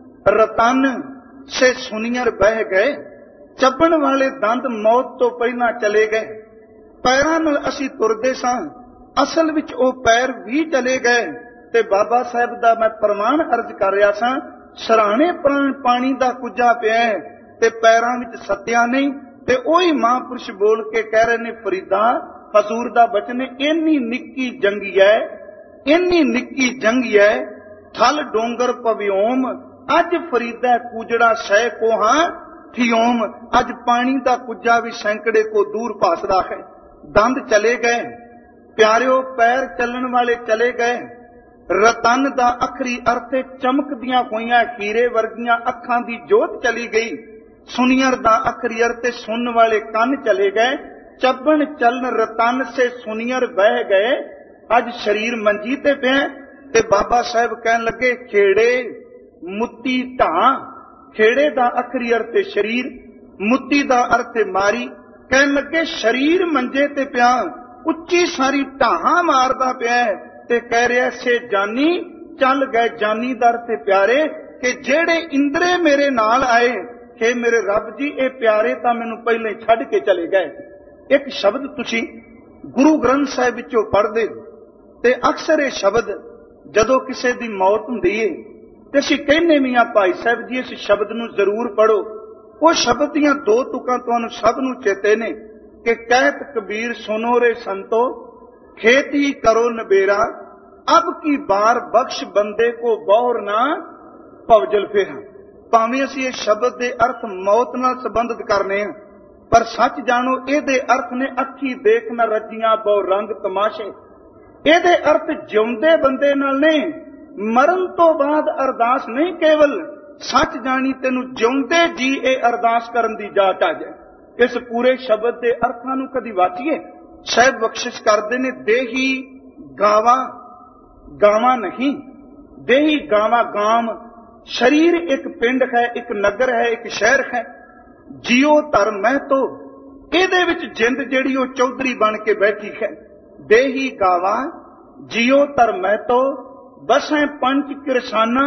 A: रतन से सुनियर बह गए। चबण वाले दंद मौत तो पहला चले गए। पैरां नाल असीं तुरदे सां, असल विच ओ पैर भी चले गए। ते बाबा साहिब दा मैं प्रमाण अर्ज कर रहा सां, सराणे प्राण पानी दा कुजा पिया है ते पैरां विच सत्या नहीं। ते ओही महापुरुष बोल के कह रहे ने फरीदा हजूर दा बचन, इन्नी निक्की जंगी है, इन्नी निक्की जंगी है, थल डोंगर पविओम अज फरीदा कूजड़ा सह कोहा थियोम। अज पानी दा कुजा भी सैकड़े को दूर भासदा है। दंद चले गए प्यारिओ, पैर चलन वाले चले गए। रतन दा आखरी अर्थ चमकदियां होइयां हीरे वर्गियां अखां दी जोत चली गई। सुनियर दा आखरी अर्थ सुनने वाले कन चले गए। ਚੱਬਣ ਚਲਨ ਰਤਨ ਸੇ ਸੁਨੀਅਰ ਬਹਿ ਗਏ। ਅੱਜ ਸਰੀਰ ਮੰਜੀ ਤੇ ਪਿਆ ਤੇ ਬਾਬਾ ਸਾਹਿਬ ਕਹਿਣ ਲੱਗੇ ਖੇੜੇ ਮੁੱਤੀ ਢਾਂ। ਖੇੜੇ ਦਾ ਅਖਰੀ ਅਰਥ ਹੈ ਸਰੀਰ, ਮੁੱਤੀ ਦਾ ਅਰਥ ਹੈ ਮਾਰੀ। ਕਹਿਣ ਲੱਗੇ ਸਰੀਰ ਮੰਜੇ ਤੇ ਪਿਆ, ਉੱਚੀ ਸਾਰੀ ਢਾਹਾਂ ਮਾਰਦਾ ਪਿਆ ਤੇ ਕਹਿ ਰਿਹਾ ਸੇ ਜਾਨੀ ਚੱਲ ਗਏ। ਜਾਨੀ ਦਰ ਤੇ ਪਿਆਰੇ ਕਿ ਜਿਹੜੇ ਇੰਦਰੇ ਮੇਰੇ ਨਾਲ ਆਏ ਕਿ ਮੇਰੇ ਰੱਬ ਜੀ ਇਹ ਪਿਆਰੇ ਤਾਂ ਮੈਨੂੰ ਪਹਿਲਾਂ ਹੀ ਛੱਡ ਕੇ ਚਲੇ ਗਏ। ਇੱਕ ਸ਼ਬਦ ਤੁਸੀਂ ਗੁਰੂ ਗ੍ਰੰਥ ਸਾਹਿਬ ਵਿੱਚੋਂ ਪੜ੍ਹਦੇ ਤੇ ਅਕਸਰ ਇਹ ਸ਼ਬਦ ਜਦੋਂ ਕਿਸੇ ਦੀ ਮੌਤ ਹੁੰਦੀ ਏ ਤੇ ਅਸੀਂ ਕਹਿੰਦੇ ਵੀ ਆ ਭਾਈ ਸਾਹਿਬ ਜੀ ਇਸ ਸ਼ਬਦ ਨੂੰ ਜ਼ਰੂਰ ਪੜ੍ਹੋ। ਉਹ ਸ਼ਬਦ ਦੀਆਂ ਦੋ ਤੁਕਾਂ ਤੁਹਾਨੂੰ ਸਭ ਨੂੰ ਚੇਤੇ ਨੇ ਕਿ ਕਹਿਤ ਕਬੀਰ ਸੁਨੋ ਰੇ ਸੰਤੋ ਖੇਤੀ ਕਰੋ ਨਬੇਰਾ ਅਬ ਕੀ ਬਾਰ ਬਖਸ਼ ਬੰਦੇ ਕੋ ਬੌਰ ਨਾ ਭਵਜਲ ਫੇਰਾ। ਭਾਵੇਂ ਅਸੀਂ ਇਹ ਸ਼ਬਦ ਦੇ ਅਰਥ ਮੌਤ ਨਾਲ ਸੰਬੰਧਿਤ ਕਰਨੇ ਆ, ਪਰ ਸੱਚ ਜਾਣੋ ਇਹਦੇ ਅਰਥ ਨੇ ਅੱਖੀ ਦੇਖ ਨਾ ਰੱਜੀਆਂ ਬਹੁ ਰੰਗ ਤਮਾਸ਼ੇ। ਇਹਦੇ ਅਰਥ ਜਿਉਂਦੇ ਬੰਦੇ ਨਾਲ ਨੇ, ਮਰਨ ਤੋਂ ਬਾਅਦ ਅਰਦਾਸ ਨਹੀਂ। ਕੇਵਲ ਸੱਚ ਜਾਣੀ ਤੈਨੂੰ ਜਿਉਂਦੇ ਜੀ ਇਹ ਅਰਦਾਸ ਕਰਨ ਦੀ ਜਾਚ ਆ ਜਾਏ। ਇਸ ਪੂਰੇ ਸ਼ਬਦ ਦੇ ਅਰਥਾਂ ਨੂੰ ਕਦੀ ਵਾਚੀਏ। ਸਾਹਿਬ ਬਖਸ਼ਿਸ਼ ਕਰਦੇ ਨੇ ਦੇਹੀ ਗਾਵਾ ਗਾਵਾਂ ਨਹੀਂ, ਦੇਹੀ ਗਾਵਾ ਗਾਮ। ਸਰੀਰ ਇੱਕ ਪਿੰਡ ਹੈ, ਇੱਕ ਨਗਰ ਹੈ, ਇੱਕ ਸ਼ਹਿਰ ਹੈ। ਜਿਉ ਧਰਮ ਮਹਿ ਤੋ ਇਹਦੇ ਵਿੱਚ ਜਿੰਦ ਜਿਹੜੀ ਉਹ ਚੌਧਰੀ ਬਣ ਕੇ ਬੈਠੀ ਹੈ। ਦੇਹੀ ਗਾਵਾ ਜਿਉ ਧਰਮ ਮਹਿ ਤੋ ਬਸੈ ਪੰਜ ਕਿਰਸਾਨਾ।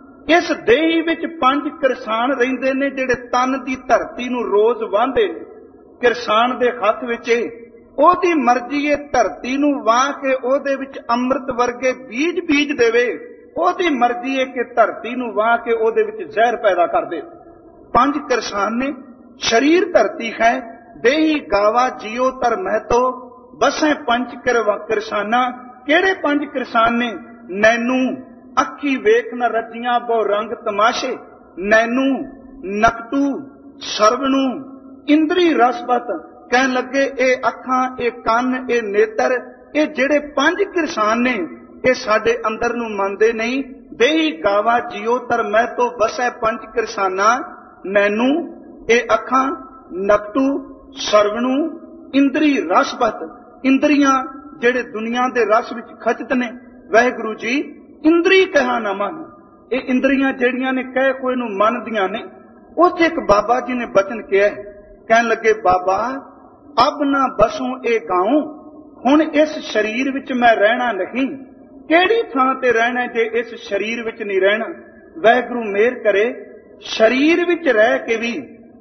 A: ਇਸ ਦੇਹੀ ਵਿੱਚ ਪੰਜ ਕਿਰਸਾਨ ਰਹਿੰਦੇ ਨੇ ਜਿਹੜੇ ਤਨ ਦੀ ਧਰਤੀ ਨੂੰ ਰੋਜ਼ ਵਾਹੁੰਦੇ ਨੇ। ਕਿਰਸਾਨ ਦੇ ਹੱਥ ਵਿੱਚ ਉਹਦੀ ਮਰਜ਼ੀ ਹੈ ਧਰਤੀ ਨੂੰ ਵਾਹ ਕੇ ਉਹਦੇ ਵਿੱਚ ਅੰਮ੍ਰਿਤ ਵਰਗੇ ਬੀਜ ਬੀਜ ਦੇਵੇ। ਉਹਦੀ ਮਰਜ਼ੀ ਹੈ ਕਿ ਧਰਤੀ ਨੂੰ ਵਾਹ ਕੇ ਉਹਦੇ ਵਿੱਚ ਜ਼ਹਿਰ ਪੈਦਾ ਕਰ ਦੇ। ਪੰਜ ਕਿਰਸਾਨ ਨੇ, ਸਰੀਰ ਧਰਤੀ ਹੈ। ਦੇਹੀ ਗਾਵਾ ਜਿਉ ਧਰ ਮਹਿਤੋ ਬਸੈ ਪੰਜ ਕਿਰਸਾਨਾ। ਕਿਹੜੇ ਪੰਜ ਕਿਰਸਾਨ ਨੇ? ਨੈਨੂ ਅੱਖੀ ਵੇਖ ਨ ਰੱਜੀਆਂ ਬਹੁ ਰੰਗ ਤਮਾਸ਼ੇ। ਨੈਨੂ ਨਕਟੂ ਸਰਵਣੂ ਇੰਦਰੀ ਰਸਬਤ। ਕਹਿਣ ਲੱਗੇ ਇਹ ਅੱਖਾਂ, ਇਹ ਕੰਨ, ਇਹ ਨੇਤਰ, ਇਹ ਜਿਹੜੇ ਪੰਜ ਕਿਰਸਾਨ ਨੇ ਇਹ ਸਾਡੇ ਅੰਦਰ ਨੂੰ ਮੰਨਦੇ ਨਹੀਂ। ਦੇਹੀ ਗਾਵਾ ਜਿਉ ਧਰ ਮਹਿਤੋ ਬਸੈ ਪੰਜ ਕਿਰਸਾਨਾ। ਨੈਨੂ ਇਹ ਅੱਖਾਂ, ਨਕਟੂ ਸਰਵਣੂ ਇੰਦਰੀ ਰਸਬਤ। ਇੰਦਰੀਆਂ ਜਿਹੜੇ ਦੁਨੀਆ ਦੇ ਰਸ ਵਿੱਚ ਖਚਤ ਨੇ। ਵਾਹਿਗੁਰੂ ਜੀ ਇੰਦਰੀ ਕਹਾ ਨਾ ਮੰਨ। ਇਹ ਇੰਦਰੀਆਂ ਜਿਹੜੀਆਂ ਨੇ ਕਹਿ ਕੋਈ ਨੂੰ ਮੰਨਦੀਆਂ ਨੇ। ਉੱਥੇ ਇੱਕ ਬਾਬਾ ਜੀ ਨੇ ਬਚਨ ਕਿਹਾ, ਕਹਿਣ ਲੱਗੇ ਬਾਬਾ ਅਬ ਨਾ ਬਸੂ ਇਹ ਗਾਉਂ। ਹੁਣ ਇਸ ਸਰੀਰ ਵਿੱਚ ਮੈਂ ਰਹਿਣਾ ਨਹੀਂ। ਕਿਹੜੀ ਥਾਂ ਤੇ ਰਹਿਣਾ ਜੇ ਇਸ ਸਰੀਰ ਵਿੱਚ ਨਹੀਂ ਰਹਿਣਾ। ਵਾਹਿਗੁਰੂ ਮਿਹਰ ਕਰੇ ਸਰੀਰ ਵਿੱਚ ਰਹਿ ਕੇ ਵੀ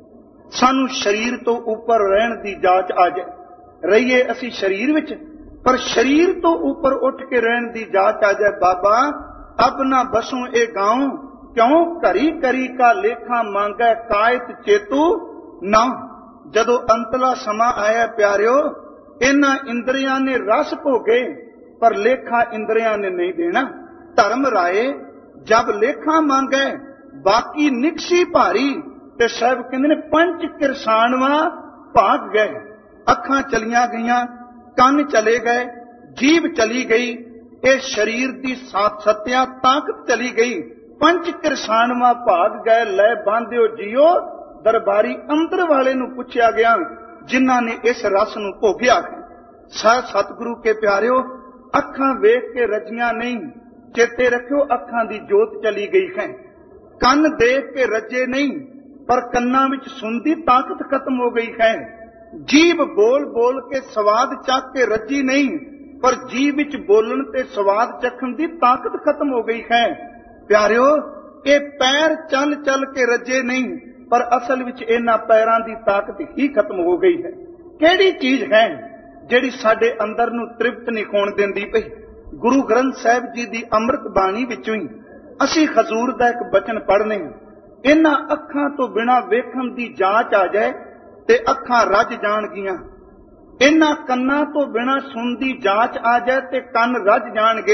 A: ਸਾਨੂੰ ਸਰੀਰ ਤੋਂ ਉੱਪਰ ਰਹਿਣ ਦੀ ਜਾਚ ਆ ਜਾਏ। ਰਹੀਏ ਅਸੀਂ ਸਰੀਰ ਵਿੱਚ, ਪਰ ਸਰੀਰ ਤੋਂ ਉੱਪਰ ਉੱਠ ਕੇ ਰਹਿਣ ਦੀ ਜਾਚ ਆ ਜਾਏ। ਬਾਬਾ ਅਬ ਨਾ ਬਸੂ ਇਹ ਗਾਉਂ ਕਿਉਂ ਘਰੀ ਕਰੀ ਕਾ ਲੇਖਾ ਮੰਗੈ ਕਾਇਤ ਚੇਤੂ ਨਾ। ਜਦੋਂ ਅੰਤਲਾ ਸਮਾਂ ਆਇਆ ਪਿਆਰਿਓ, ਇਹਨਾਂ ਇੰਦਰੀਆਂ ਨੇ ਰਸ ਭੋਗੇ ਪਰ ਲੇਖਾ ਇੰਦਰੀਆਂ ਨੇ ਨਹੀਂ ਦੇਣਾ। ਧਰਮ ਰਾਏ ਜਬ ਲੇਖਾ ਮੰਗੈ ਬਾਕੀ ਨਿਕਸੀ ਭਾਰੀ। ਤੇ ਸਾਹਿਬ ਕਹਿੰਦੇ ਨੇ ਪੰਜ ਕਿਰਸਾਨਵਾ ਭਾਗ ਗਏ। ਅੱਖਾਂ ਚਲੀਆਂ ਗਈਆਂ, ਕੰਨ ਚਲੇ ਗਏ, ਜੀਭ ਚਲੀ ਗਈ, ਇਹ ਸਰੀਰ ਦੀ ਸਾਥ ਸੱਤਿਆ ਤਾਕਤ ਚਲੀ ਗਈ। ਪੰਜ ਕਿਰਸਾਨਵਾ ਭਾਗ ਗਏ। ਲੈ ਬਾਂਧਿਓ ਜੀਓ ਦਰਬਾਰੀ ਅੰਦਰ ਵਾਲੇ ਨੂੰ ਪੁੱਛਿਆ ਗਿਆ ਜਿਨ੍ਹਾਂ ਨੇ ਇਸ ਰਸ ਨੂੰ ਭੋਗਿਆ ਹੈ। ਸਾਧ ਸਤਿਗੁਰੂ ਕੇ ਪਿਆਰਿਓ, ਅੱਖਾਂ ਵੇਖ ਕੇ ਰੱਜੀਆਂ ਨਹੀਂ। ਚੇਤੇ ਰੱਖਿਓ ਅੱਖਾਂ ਦੀ ਜੋਤ ਚਲੀ ਗਈ ਹੈ। ਕੰਨ ਦੇਖ ਕੇ ਰੱਜੇ ਨਹੀਂ, ਪਰ ਕੰਨਾਂ ਵਿੱਚ ਸੁਣਦੀ ਤਾਕਤ ਖਤਮ ਹੋ ਗਈ ਹੈ। ਜੀਭ ਬੋਲ ਬੋਲ ਕੇ ਸਵਾਦ ਚੱਖ ਕੇ ਰੱਜੀ ਨਹੀਂ, ਪਰ ਜੀਭ ਵਿੱਚ ਬੋਲਣ ਤੇ ਸਵਾਦ ਚੱਖਣ ਦੀ ਤਾਕਤ ਖਤਮ ਹੋ ਗਈ ਹੈ। ਪਿਆਰਿਓ ਇਹ ਪੈਰ ਚੱਲ ਚੱਲ ਕੇ ਰੱਜੇ ਨਹੀਂ, ਪਰ ਅਸਲ ਵਿੱਚ ਇਹਨਾਂ ਪੈਰਾਂ ਦੀ ਤਾਕਤ ਹੀ ਖਤਮ ਹੋ ਗਈ ਹੈ। ਕਿਹੜੀ ਚੀਜ਼ ਹੈ ਜਿਹੜੀ ਸਾਡੇ ਅੰਦਰ ਨੂੰ ਤ੍ਰਿਪਤ ਨਹੀਂ ਹੋਣ ਦਿੰਦੀ ਪਈ? ਗੁਰੂ ਗ੍ਰੰਥ ਸਾਹਿਬ ਜੀ ਦੀ ਅੰਮ੍ਰਿਤ ਬਾਣੀ ਵਿੱਚੋਂ ਹੀ ਅਸੀਂ ਹਜ਼ੂਰ ਦਾ ਇੱਕ ਬਚਨ ਪੜ੍ਹਨੇ। ਇਹਨਾਂ ਅੱਖਾਂ ਤੋਂ ਬਿਨਾਂ ਵੇਖਣ ਦੀ ਜਾਂਚ ਆ ਜਾਏ ਤੇ ਅੱਖਾਂ ਰੱਜ ਜਾਣਗੀਆਂ। ਇਹਨਾਂ ਕੰਨਾਂ ਤੋਂ ਬਿਨਾਂ ਸੁਣਨ ਦੀ ਜਾਂਚ ਆ ਜਾਏ ਤੇ ਕੰਨ ਰੱਜ ਜਾਣਗੇ।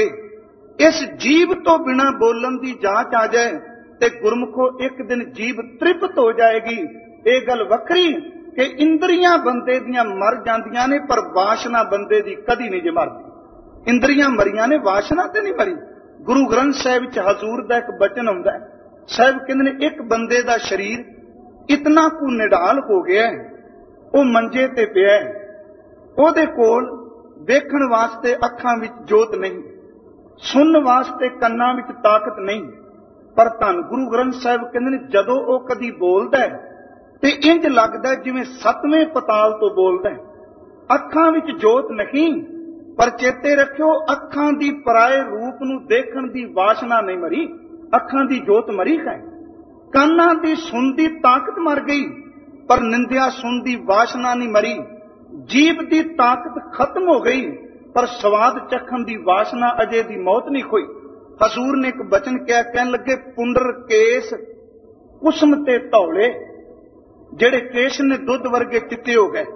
A: ਇਸ ਜੀਭ ਤੋਂ ਬਿਨਾਂ ਬੋਲਣ ਦੀ ਜਾਂਚ ਆ ਜਾਏ ਤੇ ਗੁਰਮੁਖੋ ਇੱਕ ਦਿਨ ਜੀਭ ਤ੍ਰਿਪਤ ਹੋ ਜਾਏਗੀ। ਇਹ ਗੱਲ ਵੱਖਰੀ ਕਿ ਇੰਦਰੀਆਂ ਬੰਦੇ ਦੀਆਂ ਮਰ ਜਾਂਦੀਆਂ ਨੇ, ਪਰ ਵਾਸ਼ਨਾ ਬੰਦੇ ਦੀ ਕਦੀ ਨਹੀਂ ਜੇ ਮਰਦੀ। ਇੰਦਰੀਆਂ ਮਰੀਆਂ ਨੇ, ਵਾਸ਼ਨਾ ਤੇ ਨਹੀਂ ਮਰੀ। ਗੁਰੂ ਗ੍ਰੰਥ ਸਾਹਿਬ ਵਿੱਚ ਹਜ਼ੂਰ ਦਾ ਇੱਕ ਬਚਨ ਹੁੰਦਾ ਹੈ। ਸਾਹਿਬ ਕਹਿੰਦੇ ਨੇ ਇੱਕ ਬੰਦੇ ਦਾ ਸਰੀਰ ਇਤਨਾ ਕੁ ਨਿਡਾਲ ਹੋ ਗਿਆ, ਉਹ ਮੰਜੇ ਤੇ ਪਿਆ, ਉਹਦੇ ਕੋਲ ਵੇਖਣ ਵਾਸਤੇ ਅੱਖਾਂ ਵਿੱਚ ਜੋਤ ਨਹੀਂ, ਸੁਣਨ ਵਾਸਤੇ ਕੰਨਾਂ ਵਿੱਚ ਤਾਕਤ ਨਹੀਂ। ਪਰ ਧੰਨ ਗੁਰੂ ਗ੍ਰੰਥ ਸਾਹਿਬ ਕਹਿੰਦੇ ਨੇ ਜਦੋਂ ਉਹ ਕਦੀ ਬੋਲਦਾ ਹੈ ਤੇ ਇੰਜ ਲੱਗਦਾ ਜਿਵੇਂ ਸੱਤਵੇਂ ਪਤਾਲ ਤੋਂ ਬੋਲਦਾ ਹੈ। ਅੱਖਾਂ ਵਿੱਚ ਜੋਤ ਨਹੀਂ, ਪਰ ਚੇਤੇ ਰੱਖਿਓ ਅੱਖਾਂ ਦੀ ਪਰਾਏ ਰੂਪ ਨੂੰ ਦੇਖਣ ਦੀ ਵਾਸ਼ਨਾ ਨਹੀਂ ਮਰੀ, ਅੱਖਾਂ ਦੀ ਜੋਤ ਮਰੀ ਹੈ। ਕੰਨਾਂ ਦੀ ਸੁਣ ਦੀ ਤਾਕਤ ਮਰ ਗਈ, ਪਰ ਨਿੰਦਿਆ ਸੁਣ ਦੀ ਵਾਸ਼ਨਾ ਨਹੀਂ ਮਰੀ। ਜੀਭ ਦੀ ਤਾਕਤ ਖਤਮ ਹੋ ਗਈ, ਪਰ ਸਵਾਦ ਚੱਖਣ ਦੀ ਵਾਸ਼ਨਾ ਅਜੇ ਦੀ ਮੌਤ ਨਹੀਂ ਹੋਈ। ਹਜ਼ੂਰ ਨੇ ਇੱਕ ਬਚਨ ਕਿਹਾ, ਕਹਿਣ ਲੱਗੇ ਪੁੰਡਰ ਕੇਸ ਕੁਸਮ ਤੇ ਧੌਲੇ, ਜਿਹੜੇ ਕੇਸ ਨੇ ਦੁੱਧ ਵਰਗੇ ਚਿੱਟੇ ਹੋ ਗਏ।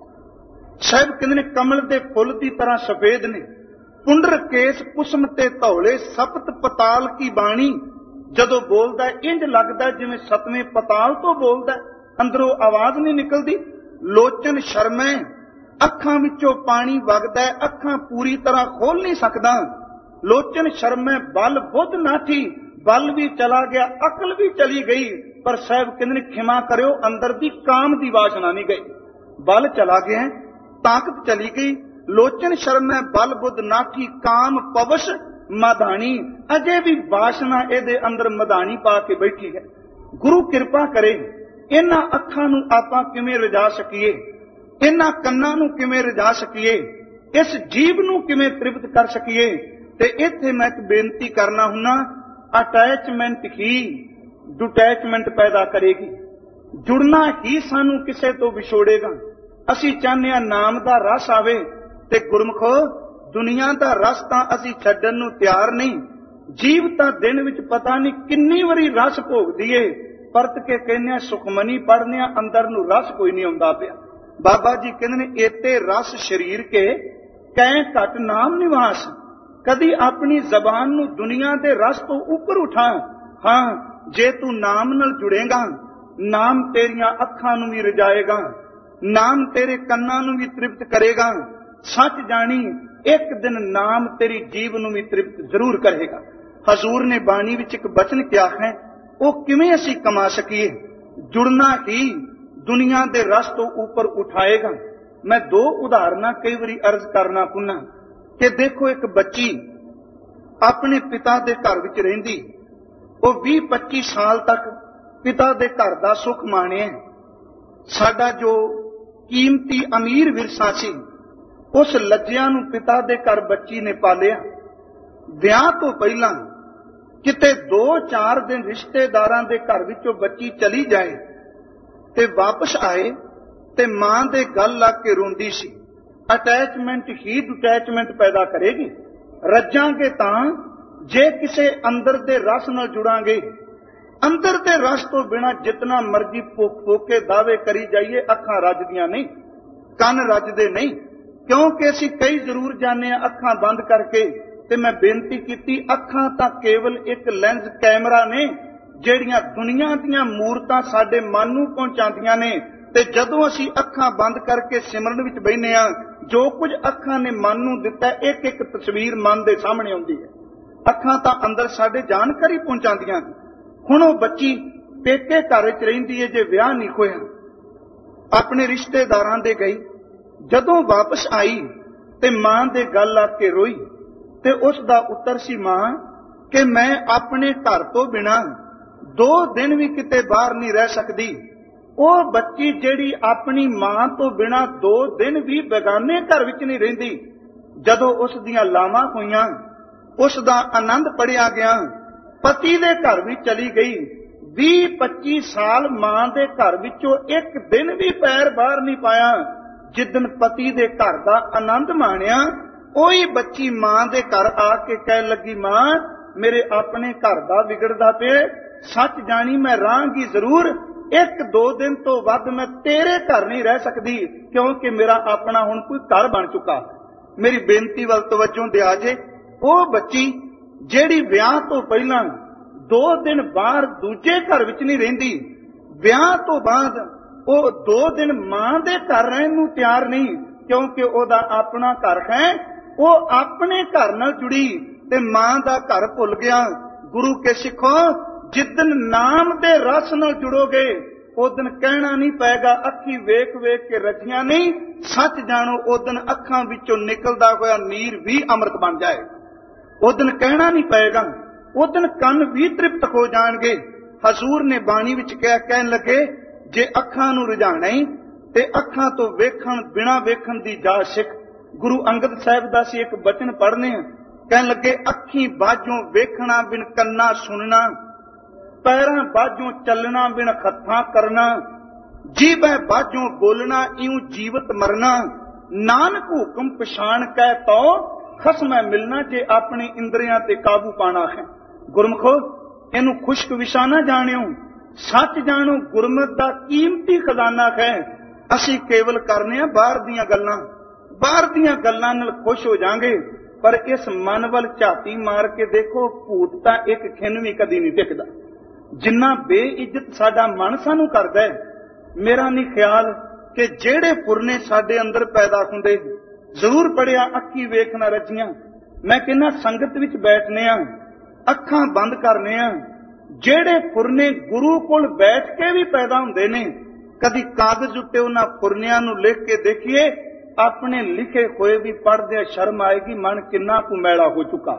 A: ਸਾਹਿਬ ਕਹਿੰਦੇ ਨੇ ਕਮਲ ਦੇ ਫੁੱਲ ਦੀ ਤਰ੍ਹਾਂ ਸਫੇਦ ਨੇ। ਪੁੰਡਰ ਕੇਸ ਕੁਸਮ ਤੇ ਧੌਲੇ, ਸਪਤ ਪਤਾਲ ਕੀ ਬਾਣੀ। ਜਦੋਂ ਬੋਲਦਾ ਇੰਜ ਲੱਗਦਾ ਜਿਵੇਂ ਸਤਵੇਂ ਪਤਾਲ ਤੋਂ ਬੋਲਦਾ, ਅੰਦਰੋਂ ਆਵਾਜ਼ ਨਹੀਂ ਨਿਕਲਦੀ। ਲੋਚਨ ਸ਼ਰਮੈ, ਅੱਖਾਂ ਵਿੱਚੋਂ ਪਾਣੀ ਵਗਦਾ, ਅੱਖਾਂ ਪੂਰੀ ਤਰ੍ਹਾਂ ਖੋਲ ਨਹੀਂ ਸਕਦਾ। ਲੋਚਨ ਸ਼ਰਮੈ ਬਲ ਬੁੱਧ ਨਾਠੀ, ਬਲ ਵੀ ਚਲਾ ਗਿਆ, ਅਕਲ ਵੀ ਚਲੀ ਗਈ। ਪਰ ਸਾਹਿਬ ਕਹਿੰਦੇ ਨੇ ਖਿਮਾ ਕਰਿਓ ਅੰਦਰ ਦੀ ਕਾਮ ਦੀ ਵਾਸ਼ਨਾ ਨਹੀਂ ਗਈ। ਬਲ ਚਲਾ ਗਿਆ, ਤਾਕਤ ਚਲੀ ਗਈ। ਲੋਚਨ ਸ਼ਰਮੈ ਬਲ ਬੁੱਧ ਨਾਠੀ, ਕਾਮ ਪਵਸ਼ ਮਧਾਣੀ, ਅਜੇ ਵੀ ਵਾਸ਼ਨਾ ਇਹਦੇ ਅੰਦਰ ਮਧਾਣੀ ਪਾ ਕੇ ਬੈਠੀ ਹੈ। ਗੁਰੂ ਕਿਰਪਾ ਕਰੇ ਇਹਨਾਂ ਅੱਖਾਂ ਨੂੰ ਆਪਾਂ ਕਿਵੇਂ ਰਜਾ ਸਕੀਏ, ਇਹਨਾਂ ਕੰਨਾਂ ਨੂੰ ਕਿਵੇਂ ਰਜਾ ਸਕੀਏ, ਇਸ ਜੀਭ ਨੂੰ ਕਿਵੇਂ ਤ੍ਰਿਪਤ ਕਰ ਸਕੀਏ। ਤੇ ਇੱਥੇ ਮੈਂ ਇੱਕ ਬੇਨਤੀ ਕਰਨਾ ਹੁੰਨਾ, ਅਟੈਚਮੈਂਟ ਹੀ ਡਿਟੈਚਮੈਂਟ ਪੈਦਾ ਕਰੇਗੀ। ਜੁੜਨਾ ਹੀ ਸਾਨੂੰ ਕਿਸੇ ਤੋਂ ਵਿਛੋੜੇਗਾ। ਅਸੀਂ ਚਾਹੁੰਦੇ ਹਾਂ ਨਾਮ ਦਾ ਰਸ ਆਵੇ, ਤੇ ਗੁਰਮਖੋ ਦੁਨੀਆ ਦਾ ਰਸ ਤਾਂ ਅਸੀਂ ਛੱਡਣ ਨੂੰ ਤਿਆਰ ਨਹੀਂ। ਜੀਵ ਤਾਂ ਦਿਨ ਵਿੱਚ ਪਤਾ ਨਹੀਂ ਕਿੰਨੀ ਵਾਰੀ ਰਸ ਭੋਗਦੀ ਏ, ਪਰਤ ਕੇ ਕਹਿੰਦੇ ਸੁਖਮਨੀ ਪੜ੍ਹਨੇ ਆ, ਅੰਦਰ ਨੂੰ ਰਸ ਕੋਈ ਨਹੀਂ ਆਉਂਦਾ ਪਿਆ। ਬਾਬਾ ਜੀ ਕਹਿੰਦੇ ਨੇ ਏਤੇ ਰਸ ਸ਼ਰੀਰ ਕੇ ਕਹਿ ਘਟ ਨਾਮ ਨਿਵਾਸ। ਕਦੀ ਆਪਣੀ ਜ਼ਬਾਨ ਨੂੰ ਦੁਨੀਆ ਦੇ ਰਸ ਤੋਂ ਉੱਪਰ ਉਠਾ। ਹਾਂ, ਜੇ ਤੂੰ ਨਾਮ ਨਾਲ ਜੁੜੇਗਾ, ਨਾਮ ਤੇਰੀਆਂ ਅੱਖਾਂ ਨੂੰ ਵੀ ਰਜਾਏਗਾ, ਨਾਮ ਤੇਰੇ ਕੰਨਾਂ ਨੂੰ ਵੀ ਤ੍ਰਿਪਤ ਕਰੇਗਾ। ਸੱਚ ਜਾਣੀ ਇੱਕ ਦਿਨ ਨਾਮ ਤੇਰੀ ਜੀਵ ਨੂੰ ਵੀ ਤ੍ਰਿਪਤ ਜ਼ਰੂਰ ਕਰੇਗਾ। ਹਜ਼ੂਰ ਨੇ ਬਾਣੀ ਵਿੱਚ ਇੱਕ ਬਚਨ ਕਿਹਾ ਹੈ, ਉਹ ਕਿਵੇਂ ਅਸੀਂ ਕਮਾ ਸਕੀਏ। ਜੁੜਨਾ ਹੀ ਦੁਨੀਆ ਦੇ ਰਸ ਤੋਂ ਉੱਪਰ ਉਠਾਏਗਾ। ਮੈਂ ਦੋ ਉਦਾਹਰਨਾਂ ਕਈ ਵਾਰੀ ਅਰਜ਼ ਕਰਨਾ ਪੁੰਨਾ ਕਿ ਦੇਖੋ, ਇੱਕ ਬੱਚੀ ਆਪਣੇ ਪਿਤਾ ਦੇ ਘਰ ਵਿੱਚ ਰਹਿੰਦੀ, ਉਹ ਵੀਹ ਪੱਚੀ ਸਾਲ ਤੱਕ ਪਿਤਾ ਦੇ ਘਰ ਦਾ ਸੁੱਖ ਮਾਣਿਆ। ਸਾਡਾ ਜੋ ਕੀਮਤੀ ਅਮੀਰ ਵਿਰਸਾ ਸੀ, ਉਸ ਲੱਜਿਆਂ ਨੂੰ ਪਿਤਾ ਦੇ ਘਰ ਬੱਚੀ ਨੇ ਪਾਲਿਆ। ਵਿਆਹ ਤੋਂ ਪਹਿਲਾਂ ਕਿਤੇ ਦੋ ਚਾਰ ਦਿਨ ਰਿਸ਼ਤੇਦਾਰਾਂ ਦੇ ਘਰ ਵਿੱਚੋਂ ਬੱਚੀ ਚਲੀ ਜਾਏ ਤੇ ਵਾਪਸ ਆਏ ਤੇ ਮਾਂ ਦੇ ਗਲ ਲੱਗ ਕੇ ਰੋਂਦੀ ਸੀ। ਅਟੈਚਮੈਂਟ ਹੀ ਡਿਟੈਚਮੈਂਟ ਪੈਦਾ ਕਰੇਗੀ। ਰੱਜਾਂਗੇ ਤਾਂ ਜੇ ਕਿਸੇ ਅੰਦਰ ਦੇ ਰਸ ਨਾਲ ਜੁੜਾਂਗੇ। ਅੰਦਰ ਦੇ ਰਸ ਤੋਂ ਬਿਨਾਂ ਜਿਤਨਾ ਮਰਜ਼ੀ ਫੋਕੇ ਦਾਅਵੇ ਕਰੀ ਜਾਈਏ, ਅੱਖਾਂ ਰੱਜਦੀਆਂ ਨਹੀਂ, ਕੰਨ ਰੱਜਦੇ ਨਹੀਂ। ਕਿਉਂਕਿ ਅਸੀਂ ਕਈ ਜ਼ਰੂਰ ਜਾਣੇ ਆ ਅੱਖਾਂ ਬੰਦ ਕਰਕੇ। ਤੇ ਮੈਂ ਬੇਨਤੀ ਕੀਤੀ, ਅੱਖਾਂ ਤਾਂ ਕੇਵਲ ਇੱਕ ਲੈਂਸ ਕੈਮਰਾ ਨੇ, ਜਿਹੜੀਆਂ ਦੁਨੀਆ ਦੀਆਂ ਮੂਰਤਾਂ ਸਾਡੇ ਮਨ ਨੂੰ ਪਹੁੰਚਾਉਂਦੀਆਂ ਨੇ। ਤੇ ਜਦੋਂ ਅਸੀਂ ਅੱਖਾਂ ਬੰਦ ਕਰਕੇ ਸਿਮਰਨ ਵਿੱਚ ਬੈਠੇ ਆ, ਜੋ ਕੁਝ ਅੱਖਾਂ ਨੇ ਮਨ ਨੂੰ ਦਿੱਤਾ, ਇੱਕ ਇੱਕ ਤਸਵੀਰ ਮਨ ਦੇ ਸਾਹਮਣੇ ਆਉਂਦੀ ਹੈ। ਅੱਖਾਂ ਤਾਂ ਅੰਦਰ ਸਾਡੇ ਜਾਣਕਾਰੀ ਪਹੁੰਚਾਉਂਦੀਆਂ। ਹੁਣ ਉਹ ਬੱਚੀ ਪੇਕੇ ਘਰ ਵਿੱਚ ਰਹਿੰਦੀ ਹੈ, ਜੇ ਵਿਆਹ ਨਹੀਂ ਹੋਇਆ, ਆਪਣੇ ਰਿਸ਼ਤੇਦਾਰਾਂ ਦੇ ਗਈ। ਜਦੋਂ ਵਾਪਸ ਆਈ ਤੇ ਮਾਂ ਦੇ ਗਲ ਲੱਗ ਕੇ ਰੋਈ, ਤੇ ਉਸ ਦਾ ਉੱਤਰ ਸੀ, ਮਾਂ ਕਿ ਮੈਂ ਆਪਣੇ ਘਰ ਤੋਂ ਬਿਨਾਂ ਦੋ ਦਿਨ ਵੀ ਕਿਤੇ ਬਾਹਰ ਨਹੀਂ ਰਹਿ ਸਕਦੀ। ਉਹ ਬੱਚੀ ਜਿਹੜੀ ਆਪਣੀ ਮਾਂ ਤੋਂ ਬਿਨਾਂ ਦੋ ਦਿਨ ਵੀ ਬੇਗਾਨੇ ਘਰ ਵਿੱਚ ਨਹੀਂ ਰਹਿੰਦੀ, ਜਦੋਂ ਉਸ ਦੀਆਂ ਲਾਵਾਂ ਹੋਈਆਂ, ਉਸ ਦਾ ਆਨੰਦ ਪੜਿਆ ਗਿਆ, ਪਤੀ ਦੇ ਘਰ ਵੀ ਚਲੀ ਗਈ। ਵੀਹ ਪੱਚੀ ਸਾਲ ਮਾਂ ਦੇ ਘਰ ਵਿੱਚੋਂ ਇੱਕ ਦਿਨ ਵੀ ਪੈਰ ਬਾਹਰ ਨਹੀਂ ਪਾਇਆ। ਜਿੱਦਨ ਪਤੀ ਦੇ ਘਰ ਦਾ ਆਨੰਦ ਮਾਣਿਆ, ਉਹੀ ਬੱਚੀ ਮਾਂ ਦੇ ਘਰ ਆ ਕੇ ਕਹਿਣ ਲੱਗੀ, ਮਾਂ ਮੇਰੇ ਆਪਣੇ ਘਰ ਦਾ ਵਿਗੜਦਾ ਪਿਆ। ਸੱਚ ਜਾਣੀ ਮੈਂ ਰਹਾਂਗੀ ਜ਼ਰੂਰ, ਇੱਕ ਦੋ ਦਿਨ ਤੋਂ ਵੱਧ ਮੈਂ ਤੇਰੇ ਘਰ ਨਹੀਂ ਰਹਿ ਸਕਦੀ, ਕਿਉਂਕਿ ਮੇਰਾ ਆਪਣਾ ਹੁਣ ਕੋਈ ਘਰ ਬਣ ਚੁੱਕਾ। ਮੇਰੀ ਬੇਨਤੀ ਵੱਲ ਤਵੱਜੋ ਦਿਆ ਜੇ। ਉਹ ਬੱਚੀ ਜਿਹੜੀ ਵਿਆਹ ਤੋਂ ਪਹਿਲਾਂ ਦੋ ਦਿਨ ਬਾਹਰ ਦੂਜੇ ਘਰ ਵਿੱਚ ਨਹੀਂ ਰਹਿੰਦੀ, ਵਿਆਹ ਤੋਂ ਬਾਅਦ ਉਹ ਦੋ ਦਿਨ ਮਾਂ ਦੇ ਘਰ ਰਹਿਣ ਨੂੰ ਤਿਆਰ ਨਹੀਂ, ਕਿਉਂਕਿ ਉਹਦਾ ਆਪਣਾ ਘਰ ਹੈ। ਉਹ ਆਪਣੇ ਘਰ ਨਾਲ ਜੁੜੀ ਤੇ ਮਾਂ ਦਾ ਘਰ ਭੁੱਲ ਗਿਆ। ਗੁਰੂ ਕੇ ਸਿੱਖੋ, ਜਿੱਦਨ ਨਾਮ ਦੇ ਰਸ ਨਾਲ ਜੁੜੋਗੇ, उस दिन कहना नहीं पैगा अखी वेख वेख के रखियां नहीं, सच जानो उस दिन अखां विचों निकलदा होया नीर भी अमृत बन जाए। उस दिन कहना नहीं पैगा, उस दिन कन भी तृप्त हो जाणगे। हजूर ने बाणी विच कहा, कहन लगे जे अखां नूं रिझाणा ही ते अखां तो वेखण बिना वेखण दी जाच सिख। गुरु अंगद साहिब दा सी एक बचन पढ़ने, कहन लगे अखी बाजों वेखना बिन कन्ना सुनना, पैरां बाजों चलना बिन हत्थां करना, जीभै बाजों बोलना इऊं जीवत मरना, नानक हुक्म पछाण कै तो खसमै मिलना, जे अपनी इंद्रियां ते काबू पाना है। गुरमुखो इनू खुश्क विशा ना जाणियो, सच जाणो गुरमत दा कीमती खजाना है। असी केवल करने बाहर दीयां गल्लां, बाहर दीयां गल्लां नाल खुश हो जांगे, पर इस मन वल झाती मार के देखो, भूत तां एक खिन भी कदी नहीं दिखदा। जिन्ना बेइज्जत साडा मन सानू करदा है, मेरा नहीं ख्याल कि जेड़े फुरने साडे अंदर पैदा हुंदे, जरूर पढ़िया अखी वेखना रजियां। मैं कहना संगत विच बैठने आ, अखां बंद करने आ, जेड़े फुरने गुरु कोल बैठ के भी पैदा हुंदे ने, कदी कागज उत्ते उन्हां फुरनियां नूं लिख के देखिए, अपने लिखे होए भी पढ़दे शर्म आएगी, मन किन्ना कु मैला हो चुका।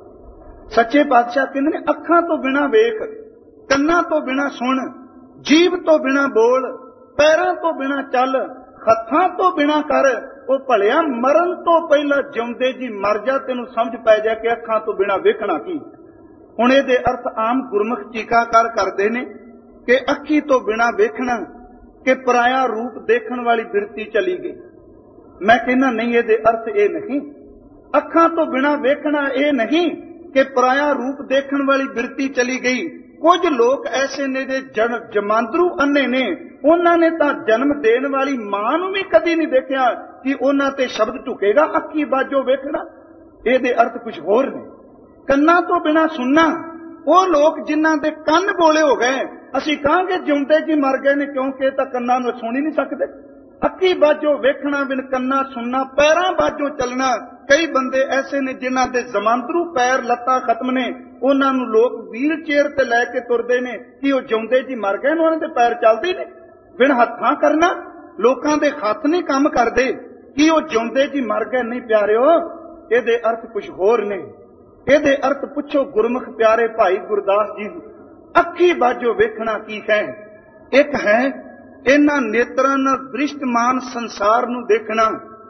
A: सच्चे पातशाह कहंदे ने अखां तो बिना वेख, कन्नां तो बिना सुन, जीभ तो बिना बोल, पैरां तो बिना चल, हत्थां तो बिना कर, वो भलिया मरण तो पहला जिउंदे जी मर जा, तेनू समझ पै जाए कि अखां तो बिना वेखना की। हुण इहदे अर्थ आम गुरमुख टीकाकार करदे ने कि अखी तो बिना वेखना कि पराया रूप देखण वाली बिरती चली गई। मैं कहना नहीं, ये अर्थ ये नहीं। अखां तो बिना वेखना ये नहीं कि पराया रूप देखण वाली बिरती चली गई। कुछ लोग ऐसे ने जन जमांदरू अन्ने ने, उन्होंने तो जन्म देन वाली मां नूं भी कदी नहीं देखा कि उन्हां ते शब्द ढुकेगा अखी बाजो वेखना। ये अर्थ कुछ होर ने। कन्ना तो बिना सुनना, वो लोग जिन्हां दे कन्न बोले हो गए, असीं कहांगे जिउंदे जी मर गए ने, क्योंकि तां कन्नां नूं सुन ही नहीं सकदे। अखी बाजो वेखना बिन कन्ना सुनना, पैरां बाजो चलना। कई बंदे ऐसे ने जिन्हां दे जमांदरू पैर लत्तां खत्म ने, उन्हां नूं लोग व्हील चेयर ते लैके तुरदे ने कि वो जिउंदे जी मर गए, उन्हां दे पैर चलदे ने। बिन हत्थां करना, लोकां दे हत्थ नहीं काम करदे कि वो जिउंदे जी मर गए। नहीं प्यारिओ, इहदे अर्थ कुछ होर ने। इहदे अर्थ पुछो गुरमुख प्यारे भाई गुरदास जी, अखी बाजो वेखना की है? एक है इन्हां नेत्रां नाल दृष्टमान संसार नूं देखना,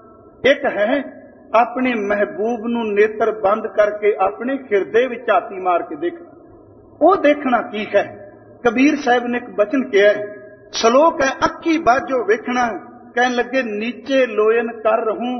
A: एक है अपने महबूब नूं नेत्र बंद करके अपने हिरदे विच झाती मार के देखना। वो देखना की है? कबीर साहब ने एक बचन किया है, श्लोक है अखी बाजो वेखना, कहन लगे नीचे लोयन कर रहूं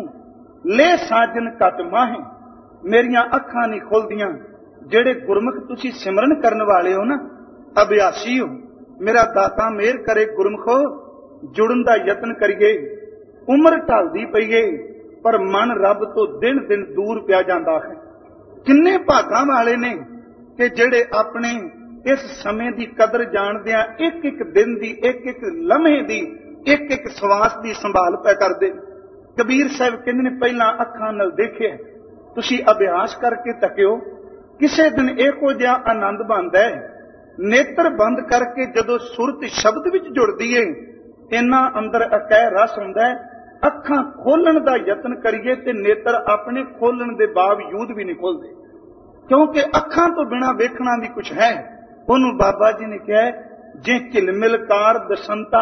A: ले साजन कट माहे। मेरियां अखां नहीं खुलदियां। जेड़े गुरमुख तुसी सिमरन करन वाले हो ना, अभ्यासी हो, मेरा दाता मेहर करे गुरमुखो, जुड़न दा यतन करिए। उम्र ढलदी पईए पर मन रब तो दिन दिन दूर पिया जांदा है। किन्ने भागां वाले ने कि जेड़े अपने इस समय की कदर जाणदियां एक एक दिन की, एक एक लम्हे की, एक एक सवास की संभाल पै करदे। कबीर साहब कहंदे ने पहला अखां नाल देखिए, तुसी अभ्यास करके तकियो, किसे दिन इहो जिहा आनंद बनदा है। नेत्र बंद करके जदों सुरत शब्द विच जुड़दी है, इन्ना अंदर अकह रस हुंदा है। अखां खोलण दा यतन करिए ते नेत्र अपने खोलण दे बावजूद भी नहीं खोलदे, क्योंकि अखां तो बिना वेखना भी कुछ है। उन्होंने बाबा जी ने कहा, जे झिलमिलकार दसंता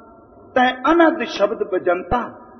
A: तै अनद शब्द बजंता।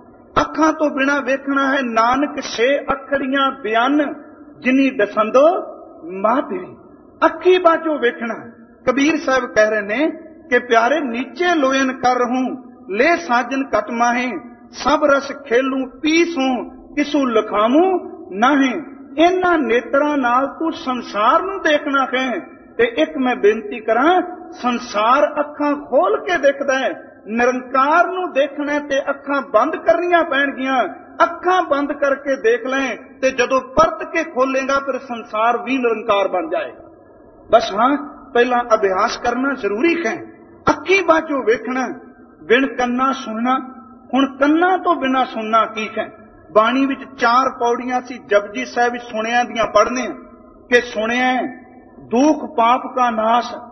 A: अखां तो बिना वेखना है, नानक छे अखड़ियां बयान जिनी दसंदो माधुरी। अखी बाजो वेखना। कबीर साहब कह रहे ने कि प्यारे नीचे लोयन कर रहूं ले साजन कट माहे, सब रस खेलूं पीसूं किसू लखामू नाहे। इन्हां नेत्रां नाल तू संसार नूं देखना है। ते एक मैं बेनती करां, संसार अखां खोल के देखदा है, निरंकार नूं देखना ते अखां बंद करनियां पैणगियां। अखां बंद करके देख लें ते जदों परत के खोलेगा फिर संसार भी निरंकार बन जाएगा। बस हाँ, पहला अभ्यास करना जरूरी है। अखी बाजो वेखना बिन कन्ना सुनना। हुण कन्ना तो बिना सुनना की है? बाणी विच चार पौड़ियां सी जपजी साहिब सुनिया दियां पढ़ने कि सुनिया दुख पाप का नाश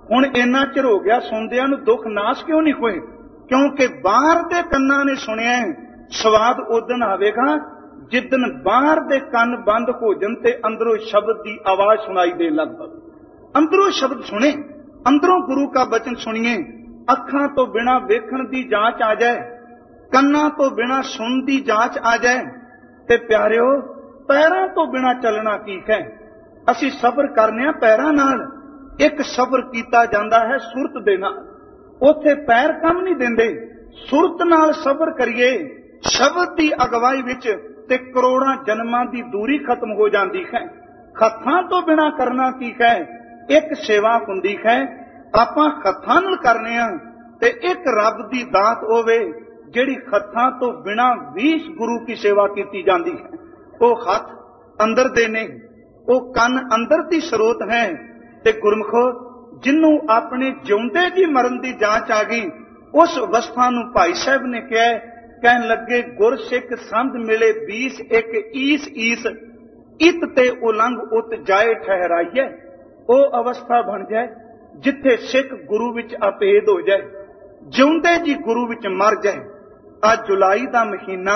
A: ਹੁਣ ਇੰਨਾ ਚਿਰ ਹੋ ਗਿਆ ਸੁਣਦਿਆਂ ਨੂੰ, ਦੁੱਖ ਨਾਸ ਕਿਉਂ ਨਹੀਂ ਹੋਏ? ਕਿਉਂਕਿ ਬਾਹਰ ਦੇ ਕੰਨਾਂ ਨੇ ਸੁਣਿਆ, ਸਵਾਦ ਉਦਣ ਆਵੇਗਾ ਜਿੱਦਣ ਬਾਹਰ ਦੇ ਕੰਨ ਬੰਦ ਹੋ ਜਾਣ ਤੇ ਅੰਦਰੋਂ ਸ਼ਬਦ ਦੀ ਆਵਾਜ਼ ਸੁਣਾਈ ਦੇਣ ਲੱਗ ਪਵੇ। ਅੰਦਰੋਂ ਸ਼ਬਦ ਸੁਣੇ, ਅੰਦਰੋਂ ਗੁਰੂ का बचन सुनिए। ਅੱਖਾਂ ਤੋਂ ਬਿਨਾ ਵੇਖਣ ਦੀ ਜਾਂਚ ਆ ਜਾਏ, ਕੰਨਾਂ ਤੋਂ ਬਿਨਾ ਸੁਣਨ ਦੀ ਜਾਂਚ ਆ ਜਾਏ, ਤੇ ਪਿਆਰਿਓ ਪੈਰਾਂ ਤੋਂ ਬਿਨਾ ਚੱਲਣਾ ਕੀ ਹੈ? ਅਸੀਂ ਸਬਰ ਕਰਨੇ ਆ ਪੈਰਾਂ ਨਾਲ। ਇੱਕ ਸਬਰ ਕੀਤਾ ਜਾਂਦਾ ਹੈ ਸੁਰਤ ਦੇ ਨਾਲ, ਉੱਥੇ ਪੈਰ ਕੰਮ ਨਹੀਂ ਦਿੰਦੇ। ਸੁਰਤ ਨਾਲ ਸਬਰ ਕਰੀਏ ਸ਼ਬਦ ਦੀ ਅਗਵਾਈ ਵਿੱਚ ਤੇ ਕਰੋੜਾਂ ਜਨਮਾਂ ਦੀ ਦੂਰੀ ਖਤਮ ਹੋ ਜਾਂਦੀ ਹੈ। ਹੱਥਾਂ ਤੋਂ ਬਿਨਾ ਕਰਨਾ ਕੀ ਹੈ? ਇੱਕ ਸੇਵਾ ਹੁੰਦੀ ਹੈ, ਆਪਾਂ ਹੱਥਾਂ ਨਾਲ ਕਰਨੇ ਆ, ਤੇ ਇੱਕ ਰੱਬ ਦੀ ਦਾਤ ਹੋਵੇ ਜਿਹੜੀ ਹੱਥਾਂ ਤੋਂ ਬਿਨਾ ਵੀ ਗੁਰੂ ਦੀ ਸੇਵਾ ਕੀਤੀ ਜਾਂਦੀ ਹੈ। ਉਹ ਹੱਥ ਅੰਦਰ ਦੇ ਨੇ, ਉਹ ਕੰਨ ਅੰਦਰ ਦੀ ਸਰੋਤ ਹੈ। ਤੇ ਗੁਰਮਖੋ ਜਿਹਨੂੰ ਆਪਣੇ ਜਿਉਂਦੇ ਜੀ ਮਰਨ ਦੀ ਜਾਂਚ ਆ ਗਈ, ਉਸ ਅਵਸਥਾ ਨੂੰ ਭਾਈ ਸਾਹਿਬ ਨੇ ਕਿਹਾ, ਕਹਿਣ ਲੱਗੇ ਗੁਰ ਸਿੱਖ ਸੰਧ ਮਿਲੇ ਬੀਸ ਇੱਕ ਈਸ ਈਸ, ਇਤ ਤੇ ਉਲੰਘ ਉਤ ਜਾਏ ਠਹਿਰਾਈਏ। ਉਹ ਅਵਸਥਾ ਬਣ ਜਾਏ ਜਿੱਥੇ ਸਿੱਖ ਗੁਰੂ ਵਿੱਚ ਅਪੇਦ ਹੋ ਜਾਏ, ਜਿਉਂਦੇ ਜੀ ਗੁਰੂ ਵਿੱਚ ਮਰ ਜਾਏ। ਅੱਜ ਜੁਲਾਈ ਦਾ ਮਹੀਨਾ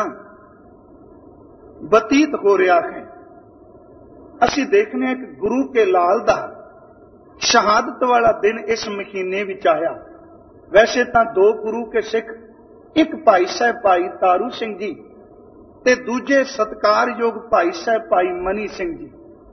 A: ਬਤੀਤ ਹੋ ਰਿਹਾ ਹੈ। ਅਸੀਂ ਦੇਖਨੇ ਹਾਂ ਕਿ ਗੁਰੂ ਕੇ ਲਾਲ ਦਾ ਸ਼ਹਾਦਤ ਵਾਲਾ ਦਿਨ ਇਸ ਮਹੀਨੇ ਵਿੱਚ ਆਇਆ। ਵੈਸੇ ਤਾਂ ਦੋ ਗੁਰੂ ਕੇ ਸਿੱਖ, ਇੱਕ ਭਾਈ ਸਾਹਿਬ ਭਾਈ ਤਾਰੂ ਸਿੰਘ ਜੀ ਤੇ ਦੂਜੇ ਸਤਿਕਾਰਯੋਗ ਭਾਈ ਸਾਹਿਬ ਭਾਈ ਮਨੀ ਸਿੰਘ ਜੀ।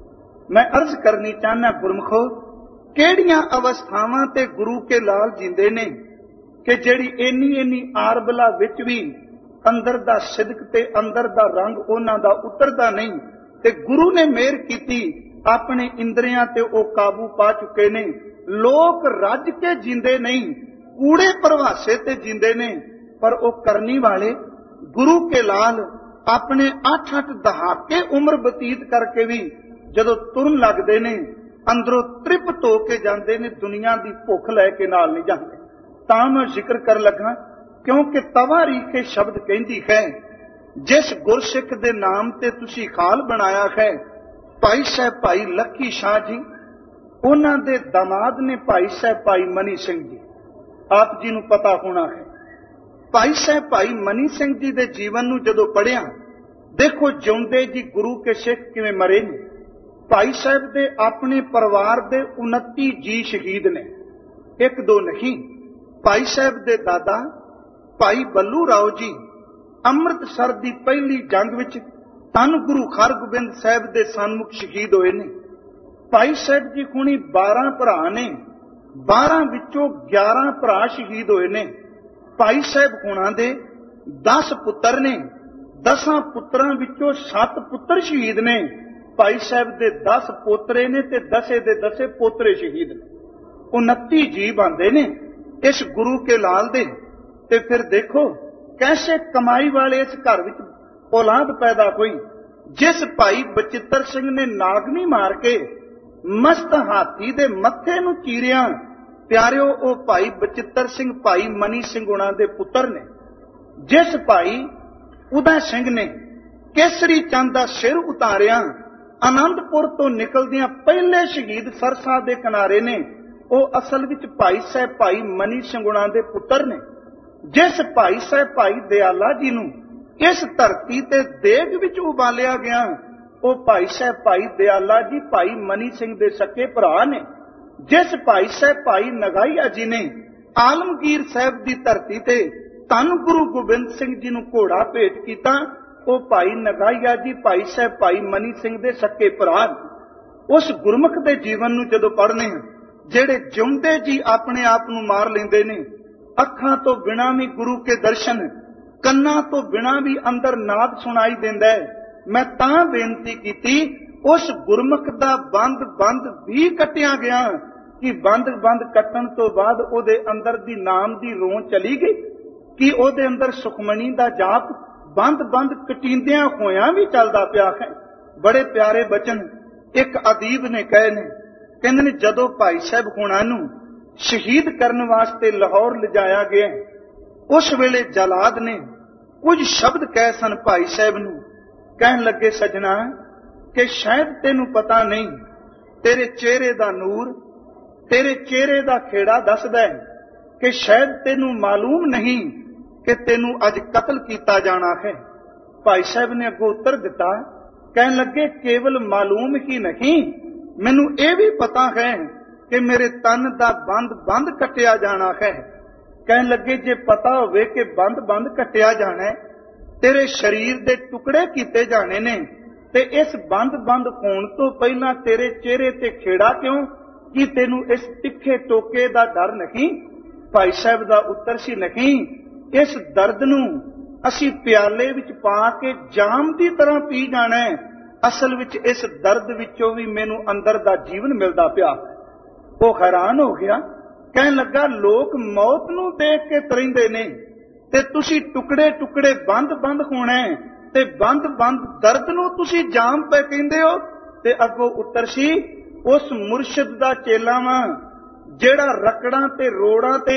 A: ਮੈਂ ਅਰਜ਼ ਕਰਨੀ ਚਾਹਨਾ ਗੁਰਮਖੋ, ਕਿਹੜੀਆਂ ਅਵਸਥਾਵਾਂ ਤੇ ਗੁਰੂ ਕੇ ਲਾਲ ਜਿੰਦੇ ਨੇ ਕਿ ਜਿਹੜੀ ਇੰਨੀ ਇੰਨੀ ਆਰਬਲਾ ਵਿੱਚ ਵੀ ਅੰਦਰ ਦਾ ਸਿਦਕ ਤੇ ਅੰਦਰ ਦਾ ਰੰਗ ਉਹਨਾਂ ਦਾ ਉਤਰਦਾ ਨਹੀਂ। ਤੇ ਗੁਰੂ ਨੇ ਮਿਹਰ ਕੀਤੀ, ਆਪਣੇ ਇੰਦਰੀਆਂ ਤੇ ਉਹ ਕਾਬੂ ਪਾ ਚੁੱਕੇ ਨੇ। ਲੋਕ ਰੱਜ ਕੇ ਜਿੰਦੇ ਨਹੀਂ, ਕੂੜੇ ਪ੍ਰਵਾਸੇ ਤੇ ਜਿੰਦੇ ਨੇ। ਪਰ ਉਹ ਕਰਨੀ ਵਾਲੇ ਗੁਰੂ ਕੇ ਲਾਲ ਆਪਣੇ ਅੱਠ ਅੱਠ ਦਹਾਕੇ ਉਮਰ ਬਤੀਤ ਕਰਕੇ ਵੀ ਜਦੋਂ ਤੁਰਨ ਲੱਗਦੇ ਨੇ, ਅੰਦਰੋਂ ਤ੍ਰਿਪਤ ਹੋ ਕੇ ਜਾਂਦੇ ਨੇ, ਦੁਨੀਆ ਦੀ ਭੁੱਖ ਲੈ ਕੇ ਨਾਲ ਨਹੀਂ ਜਾਂਦੇ। ਤਾਂ ਮੈਂ ਜ਼ਿਕਰ ਕਰ ਲੱਗਾ ਕਿਉਂਕਿ ਤਵਾਰੀਖੇ ਸ਼ਬਦ ਕਹਿੰਦੀ ਹੈ, ਜਿਸ ਗੁਰਸਿੱਖ ਦੇ ਨਾਮ ਤੇ ਤੁਸੀਂ ਖਾਲ ਬਣਾਇਆ ਹੈ, ਭਾਈ ਸਾਹਿਬ ਭਾਈ ਲੱਖੀ ਸ਼ਾਹ ਜੀ, ਉਹਨਾਂ ਦੇ ਦਾਮਾਦ ਨੇ ਭਾਈ ਸਾਹਿਬ ਭਾਈ ਮਨੀ ਸਿੰਘ ਜੀ। ਆਪ ਜੀ ਨੂੰ ਪਤਾ ਹੋਣਾ ਹੈ, ਭਾਈ ਸਾਹਿਬ ਭਾਈ ਮਨੀ ਸਿੰਘ ਜੀ ਦੇ ਜੀਵਨ ਨੂੰ ਜਦੋਂ ਪੜ੍ਹਿਆ, ਦੇਖੋ ਜਿਉਂਦੇ ਜੀ ਗੁਰੂ ਕੇ ਸਿੱਖ ਕਿਵੇਂ ਮਰੇ ਨੇ। ਭਾਈ ਸਾਹਿਬ ਦੇ ਆਪਣੇ ਪਰਿਵਾਰ ਦੇ ਉਨੱਤੀ ਜੀ ਸ਼ਹੀਦ ਨੇ, ਇੱਕ ਦੋ ਨਹੀਂ। ਭਾਈ ਸਾਹਿਬ ਦੇ ਦਾਦਾ ਭਾਈ ਬੱਲੂ ਰਾਓ ਜੀ ਅੰਮ੍ਰਿਤਸਰ ਦੀ ਪਹਿਲੀ ਜੰਗ ਵਿੱਚ ਧੰਨ ਗੁਰੂ ਹਰਗੋਬਿੰਦ ਸਾਹਿਬ ਦੇ ਸਨਮੁਖ ਸ਼ਹੀਦ ਹੋਏ ਨੇ। ਭਾਈ ਸਾਹਿਬ ਜੀ ਹੁਣੀ ਬਾਰਾਂ ਭਰਾ ਨੇ, ਬਾਰਾਂ ਵਿੱਚੋਂ ਗਿਆਰਾਂ ਭਰਾ ਸ਼ਹੀਦ ਹੋਏ ਨੇ। ਭਾਈ ਸਾਹਿਬ ਹੁਣਾਂ ਦੇ ਦਸ ਪੁੱਤਰ ਨੇ, ਦਸਾਂ ਪੁੱਤਰਾਂ ਵਿੱਚੋਂ ਸੱਤ ਪੁੱਤਰ ਸ਼ਹੀਦ ਨੇ। ਭਾਈ ਸਾਹਿਬ ਦੇ ਦਸ ਪੋਤਰੇ ਨੇ ਤੇ ਦਸੇ ਦੇ ਦਸੇ ਪੋਤਰੇ ਸ਼ਹੀਦ ਨੇ। ਉਨੱਤੀ ਜੀ ਬਣਦੇ ਨੇ ਇਸ ਗੁਰੂ ਕੇ ਲਾਲ ਦੇ। ਤੇ ਫਿਰ ਦੇਖੋ ਕੈਸੇ ਕਮਾਈ ਵਾਲੇ ਇਸ ਘਰ ਵਿੱਚ ਔਲਾਦ ਪੈਦਾ ਹੋਈ। ਜਿਸ ਭਾਈ ਬਚਿੱਤਰ ਸਿੰਘ ਨੇ ਨਾਗਨੀ ਮਾਰ ਕੇ ਮਸਤ ਹਾਥੀ ਦੇ ਮੱਥੇ ਨੂੰ ਚੀਰਿਆ, ਪਿਆਰਿਓ ਉਹ ਭਾਈ ਬਚਿੱਤਰ ਸਿੰਘ ਭਾਈ ਮਨੀ ਸਿੰਘ ਉਹਨਾਂ ਦੇ ਪੁੱਤਰ ਨੇ। ਜਿਸ ਭਾਈ ਉਦੈ ਸਿੰਘ ਨੇ ਕੇਸਰੀ ਚੰਦ ਦਾ ਸਿਰ ਉਤਾਰਿਆ, ਆਨੰਦਪੁਰ ਤੋਂ ਨਿਕਲਦਿਆਂ ਪਹਿਲੇ ਸ਼ਹੀਦ ਸਰਸਾ ਦੇ ਕਿਨਾਰੇ ਨੇ, ਉਹ ਅਸਲ ਵਿੱਚ ਭਾਈ ਸਾਹਿਬ ਭਾਈ ਮਨੀ ਸਿੰਘ ਉਹਨਾਂ ਦੇ ਪੁੱਤਰ ਨੇ। ਜਿਸ ਭਾਈ ਸਾਹਿਬ ਭਾਈ ਦਿਆਲਾ ਜੀ ਨੂੰ ਇਸ ਧਰਤੀ ਤੇ ਦੇਗ ਵਿੱਚ ਉਬਾਲਿਆ ਗਿਆ, ਉਹ ਭਾਈ ਸਾਹਿਬ ਭਾਈ ਦਿਆਲਾ ਜੀ ਭਾਈ ਮਨੀ ਸਿੰਘ ਦੇ ਸਕੇ ਭਰਾ ਨੇ। ਜਿਸ ਭਾਈ ਸਾਹਿਬ ਭਾਈ ਨਗਾਈਆ ਜੀ ਨੇ ਆਲਮਗੀਰ ਸਾਹਿਬ ਦੀ ਧਰਤੀ ਤੇ ਧੰਨ ਗੁਰੂ ਗੋਬਿੰਦ ਸਿੰਘ ਜੀ ਨੂੰ ਘੋੜਾ ਭੇਟ ਕੀਤਾ, ਉਹ ਭਾਈ ਨਗਾਈਆ ਜੀ ਭਾਈ ਸਾਹਿਬ ਭਾਈ ਮਨੀ ਸਿੰਘ ਦੇ ਸਕੇ ਭਰਾ। ਉਸ ਗੁਰਮੁਖ ਦੇ ਜੀਵਨ ਨੂੰ ਜਦੋਂ ਪੜ੍ਹਨੇ ਹਾਂ, ਜਿਹੜੇ ਜਿਉਂਦੇ ਜੀ ਆਪਣੇ ਆਪ ਨੂੰ ਮਾਰ ਲੈਂਦੇ ਨੇ, ਅੱਖਾਂ ਤੋਂ ਬਿਨਾਂ ਵੀ ਗੁਰੂ ਕੇ ਦਰਸ਼ਨ, ਕੰਨਾਂ ਤੋਂ ਬਿਨਾਂ ਵੀ ਅੰਦਰ ਨਾਦ ਸੁਣਾਈ ਦਿੰਦਾ ਹੈ। ਮੈਂ ਤਾਂ ਬੇਨਤੀ ਕੀਤੀ, ਉਸ ਗੁਰਮੁਖ ਦਾ ਬੰਦ ਬੰਦ ਵੀ ਕੱਟਿਆ ਗਿਆ ਕਿ ਬੰਦ ਬੰਦ ਕੱਟਣ ਤੋਂ ਬਾਅਦ ਉਹਦੇ ਅੰਦਰ ਦੀ ਨਾਮ ਦੀ ਰੋਂ ਚਲੀ ਗਈ, ਕਿ ਉਹਦੇ ਅੰਦਰ ਸੁਖਮਣੀ ਦਾ ਜਾਪ ਬੰਦ ਬੰਦ ਕਟਿੰਦਿਆਂ ਹੋਇਆਂ ਵੀ ਚੱਲਦਾ ਪਿਆ ਹੈ। ਬੜੇ ਪਿਆਰੇ ਬਚਨ ਇੱਕ ਅਦੀਬ ਨੇ ਕਹੇ ਨੇ, ਕਹਿੰਦੇ ਨੇ ਜਦੋਂ ਭਾਈ ਸਾਹਿਬ ਹੁਣਾਂ ਨੂੰ ਸ਼ਹੀਦ ਕਰਨ ਵਾਸਤੇ ਲਾਹੌਰ ਲਿਜਾਇਆ ਗਿਆ, ਉਸ ਵੇਲੇ ਜਲਾਦ ਨੇ ਕੁਝ ਸ਼ਬਦ ਕਹੇ ਸਨ ਭਾਈ ਸਾਹਿਬ ਨੂੰ। ਕਹਿਣ ਲੱਗੇ, ਸਜਣਾ ਕਿ ਸ਼ਾਇਦ ਤੈਨੂੰ ਪਤਾ ਨਹੀਂ, ਤੇਰੇ ਚਿਹਰੇ ਦਾ ਨੂਰ, तेरे चेहरे दा खेड़ा दसदा है कि शायद तेनू मालूम नहीं कि तेनू अज कतल किया जाना है। भाई साहब ने अगों उत्तर दिता, कहन लगे केवल मालूम ही नहीं, मैनू यह भी पता है कि मेरे तन दा बंद बंद कटिया जाना है। कहन लगे जे पता होवे कि बंद बंद कटिया जाना है, तेरे शरीर दे टुकड़े कीते जाने ने, ते इस बंद बंद होण तो पहला तेरे चेहरे ते खेड़ा क्यों? कि तेनू इस तिखे टोके दा डर नहीं? भाई साहब दा उत्तर सी नहीं, इस दर्द नू असी प्याले विच पा के जाम दी तरह पी जाना है। असल विच इस दर्द विचों भी मैनू अंदर दा जीवन मिलदा पिया। वो हैरान हो गया, कहन लगा लोग मौत नू देख के तरिंदे ने ते तुसी टुकड़े टुकड़े बंद बंद होना है, ते बंद बंद दर्द नू तुसी जाम पे कहंदे हो। ते अगों उत्तर सी, उस मुर्शिद दा चेला वां जेड़ा रकड़ां ते रोड़ां ते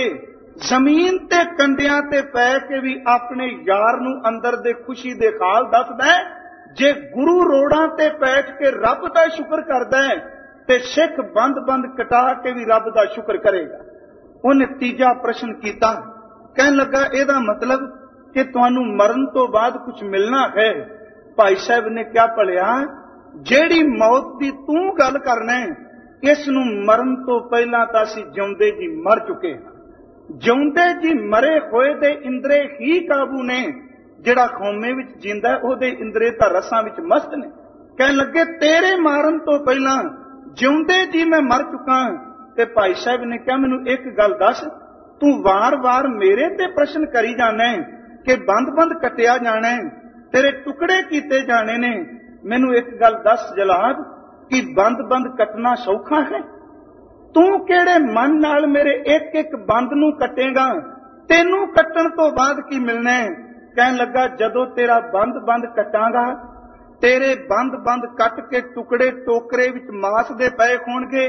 A: जमीन ते कंडियां ते पै के भी अपने यार नू अंदर दे खुशी दे खाल दसदा है। जे गुरु रोड़ां ते बैठ के रब दा शुक्र करदा है ते सिख बंद बंद कटा के भी रब दा शुक्र करेगा। उन्हें तीजा प्रश्न कीता, कहन लगा एदा मतलब कि तुहानू मरण तो बाद कुछ मिलना है। भाई साहब ने क्या पढ़िया, जेड़ी मौत दी तू गल करना है, इस नू मरण तो पहला तां असीं जिउंदे जी मर चुके हां। जिउंदे जी मरे होए दे इंद्रे ही काबू ने, जेड़ा खौमे विच जींदा है ओहदे इंद्रे तां रसां विच मस्त ने। कहन लगे तेरे मारन तो पहला जिउंदे जी मैं मर चुका। ते भाई साहब ने कहा मैनू एक गल दस, तू वार वार मेरे ते प्रश्न करी जाना है कि बंद बंद कटिया जाना है, तेरे टुकड़े कीते जाने ने। मैनू एक गल दस जलाब कि बंद बंद कटना सौखा है? तू केड़े मन नाल मेरे एक एक बंद नू कटेगा? तेनू कटण तो बाद की मिलना है? कहन लगा जदों तेरा बंद बंद कटांगा, तेरे बंद बंद कट के टुकड़े टोकरे विच मास दे पए होणगे,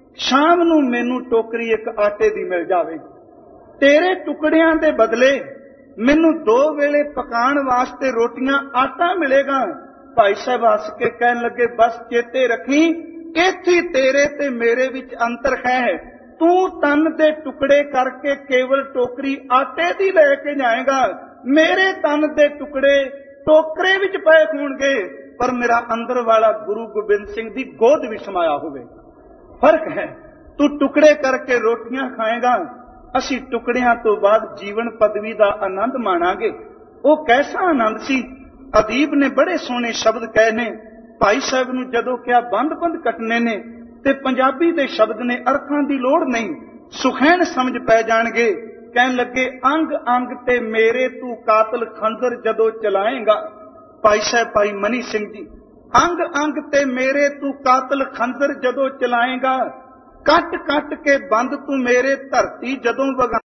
A: शाम नू मैनू टोकरी एक आटे दी मिल जावेगी। तेरे टुकड़ियां दे बदले मैनू दो वेले पकाण वास्ते रोटियां आटा मिलेगा। भाई साहब हस के कहन लगे बस चेते रखी, इत्थे तेरे ते मेरे विच अंतर है। तू तन दे टुकड़े करके केवल टोकरी आटे दी लेके जाएगा, मेरे तन दे टुकड़े टोकरे विच पए होणगे, पर मेरा अंदर वाला गुरु गोबिंद सिंह दी गोद विच समाया होवेगा। फर्क है, तू टुकड़े करके रोटियां खाएगा, असी टुकड़ियां तो बाद जीवन पदवी दा आनंद माणांगे। वो कैसा आनंद सी? अदीब ने बड़े सोहने शब्द कहे ने। भाई साहब नू जदों क्या बंद बंद कटने ने ते पंजाबी दे शब्द ने, अर्थां दी लोड़ नहीं, सुखैन समझ पै जाणगे। कहन लगे अंग अंग ते मेरे तू कातल खंजर जदों चलाएगा। भाई साहब भाई मनी सिंह जी, अंग अंग ते मेरे तू कातल खंजर जदों चलाएगा, कट कट के बंद तू मेरे धरती जदों वगा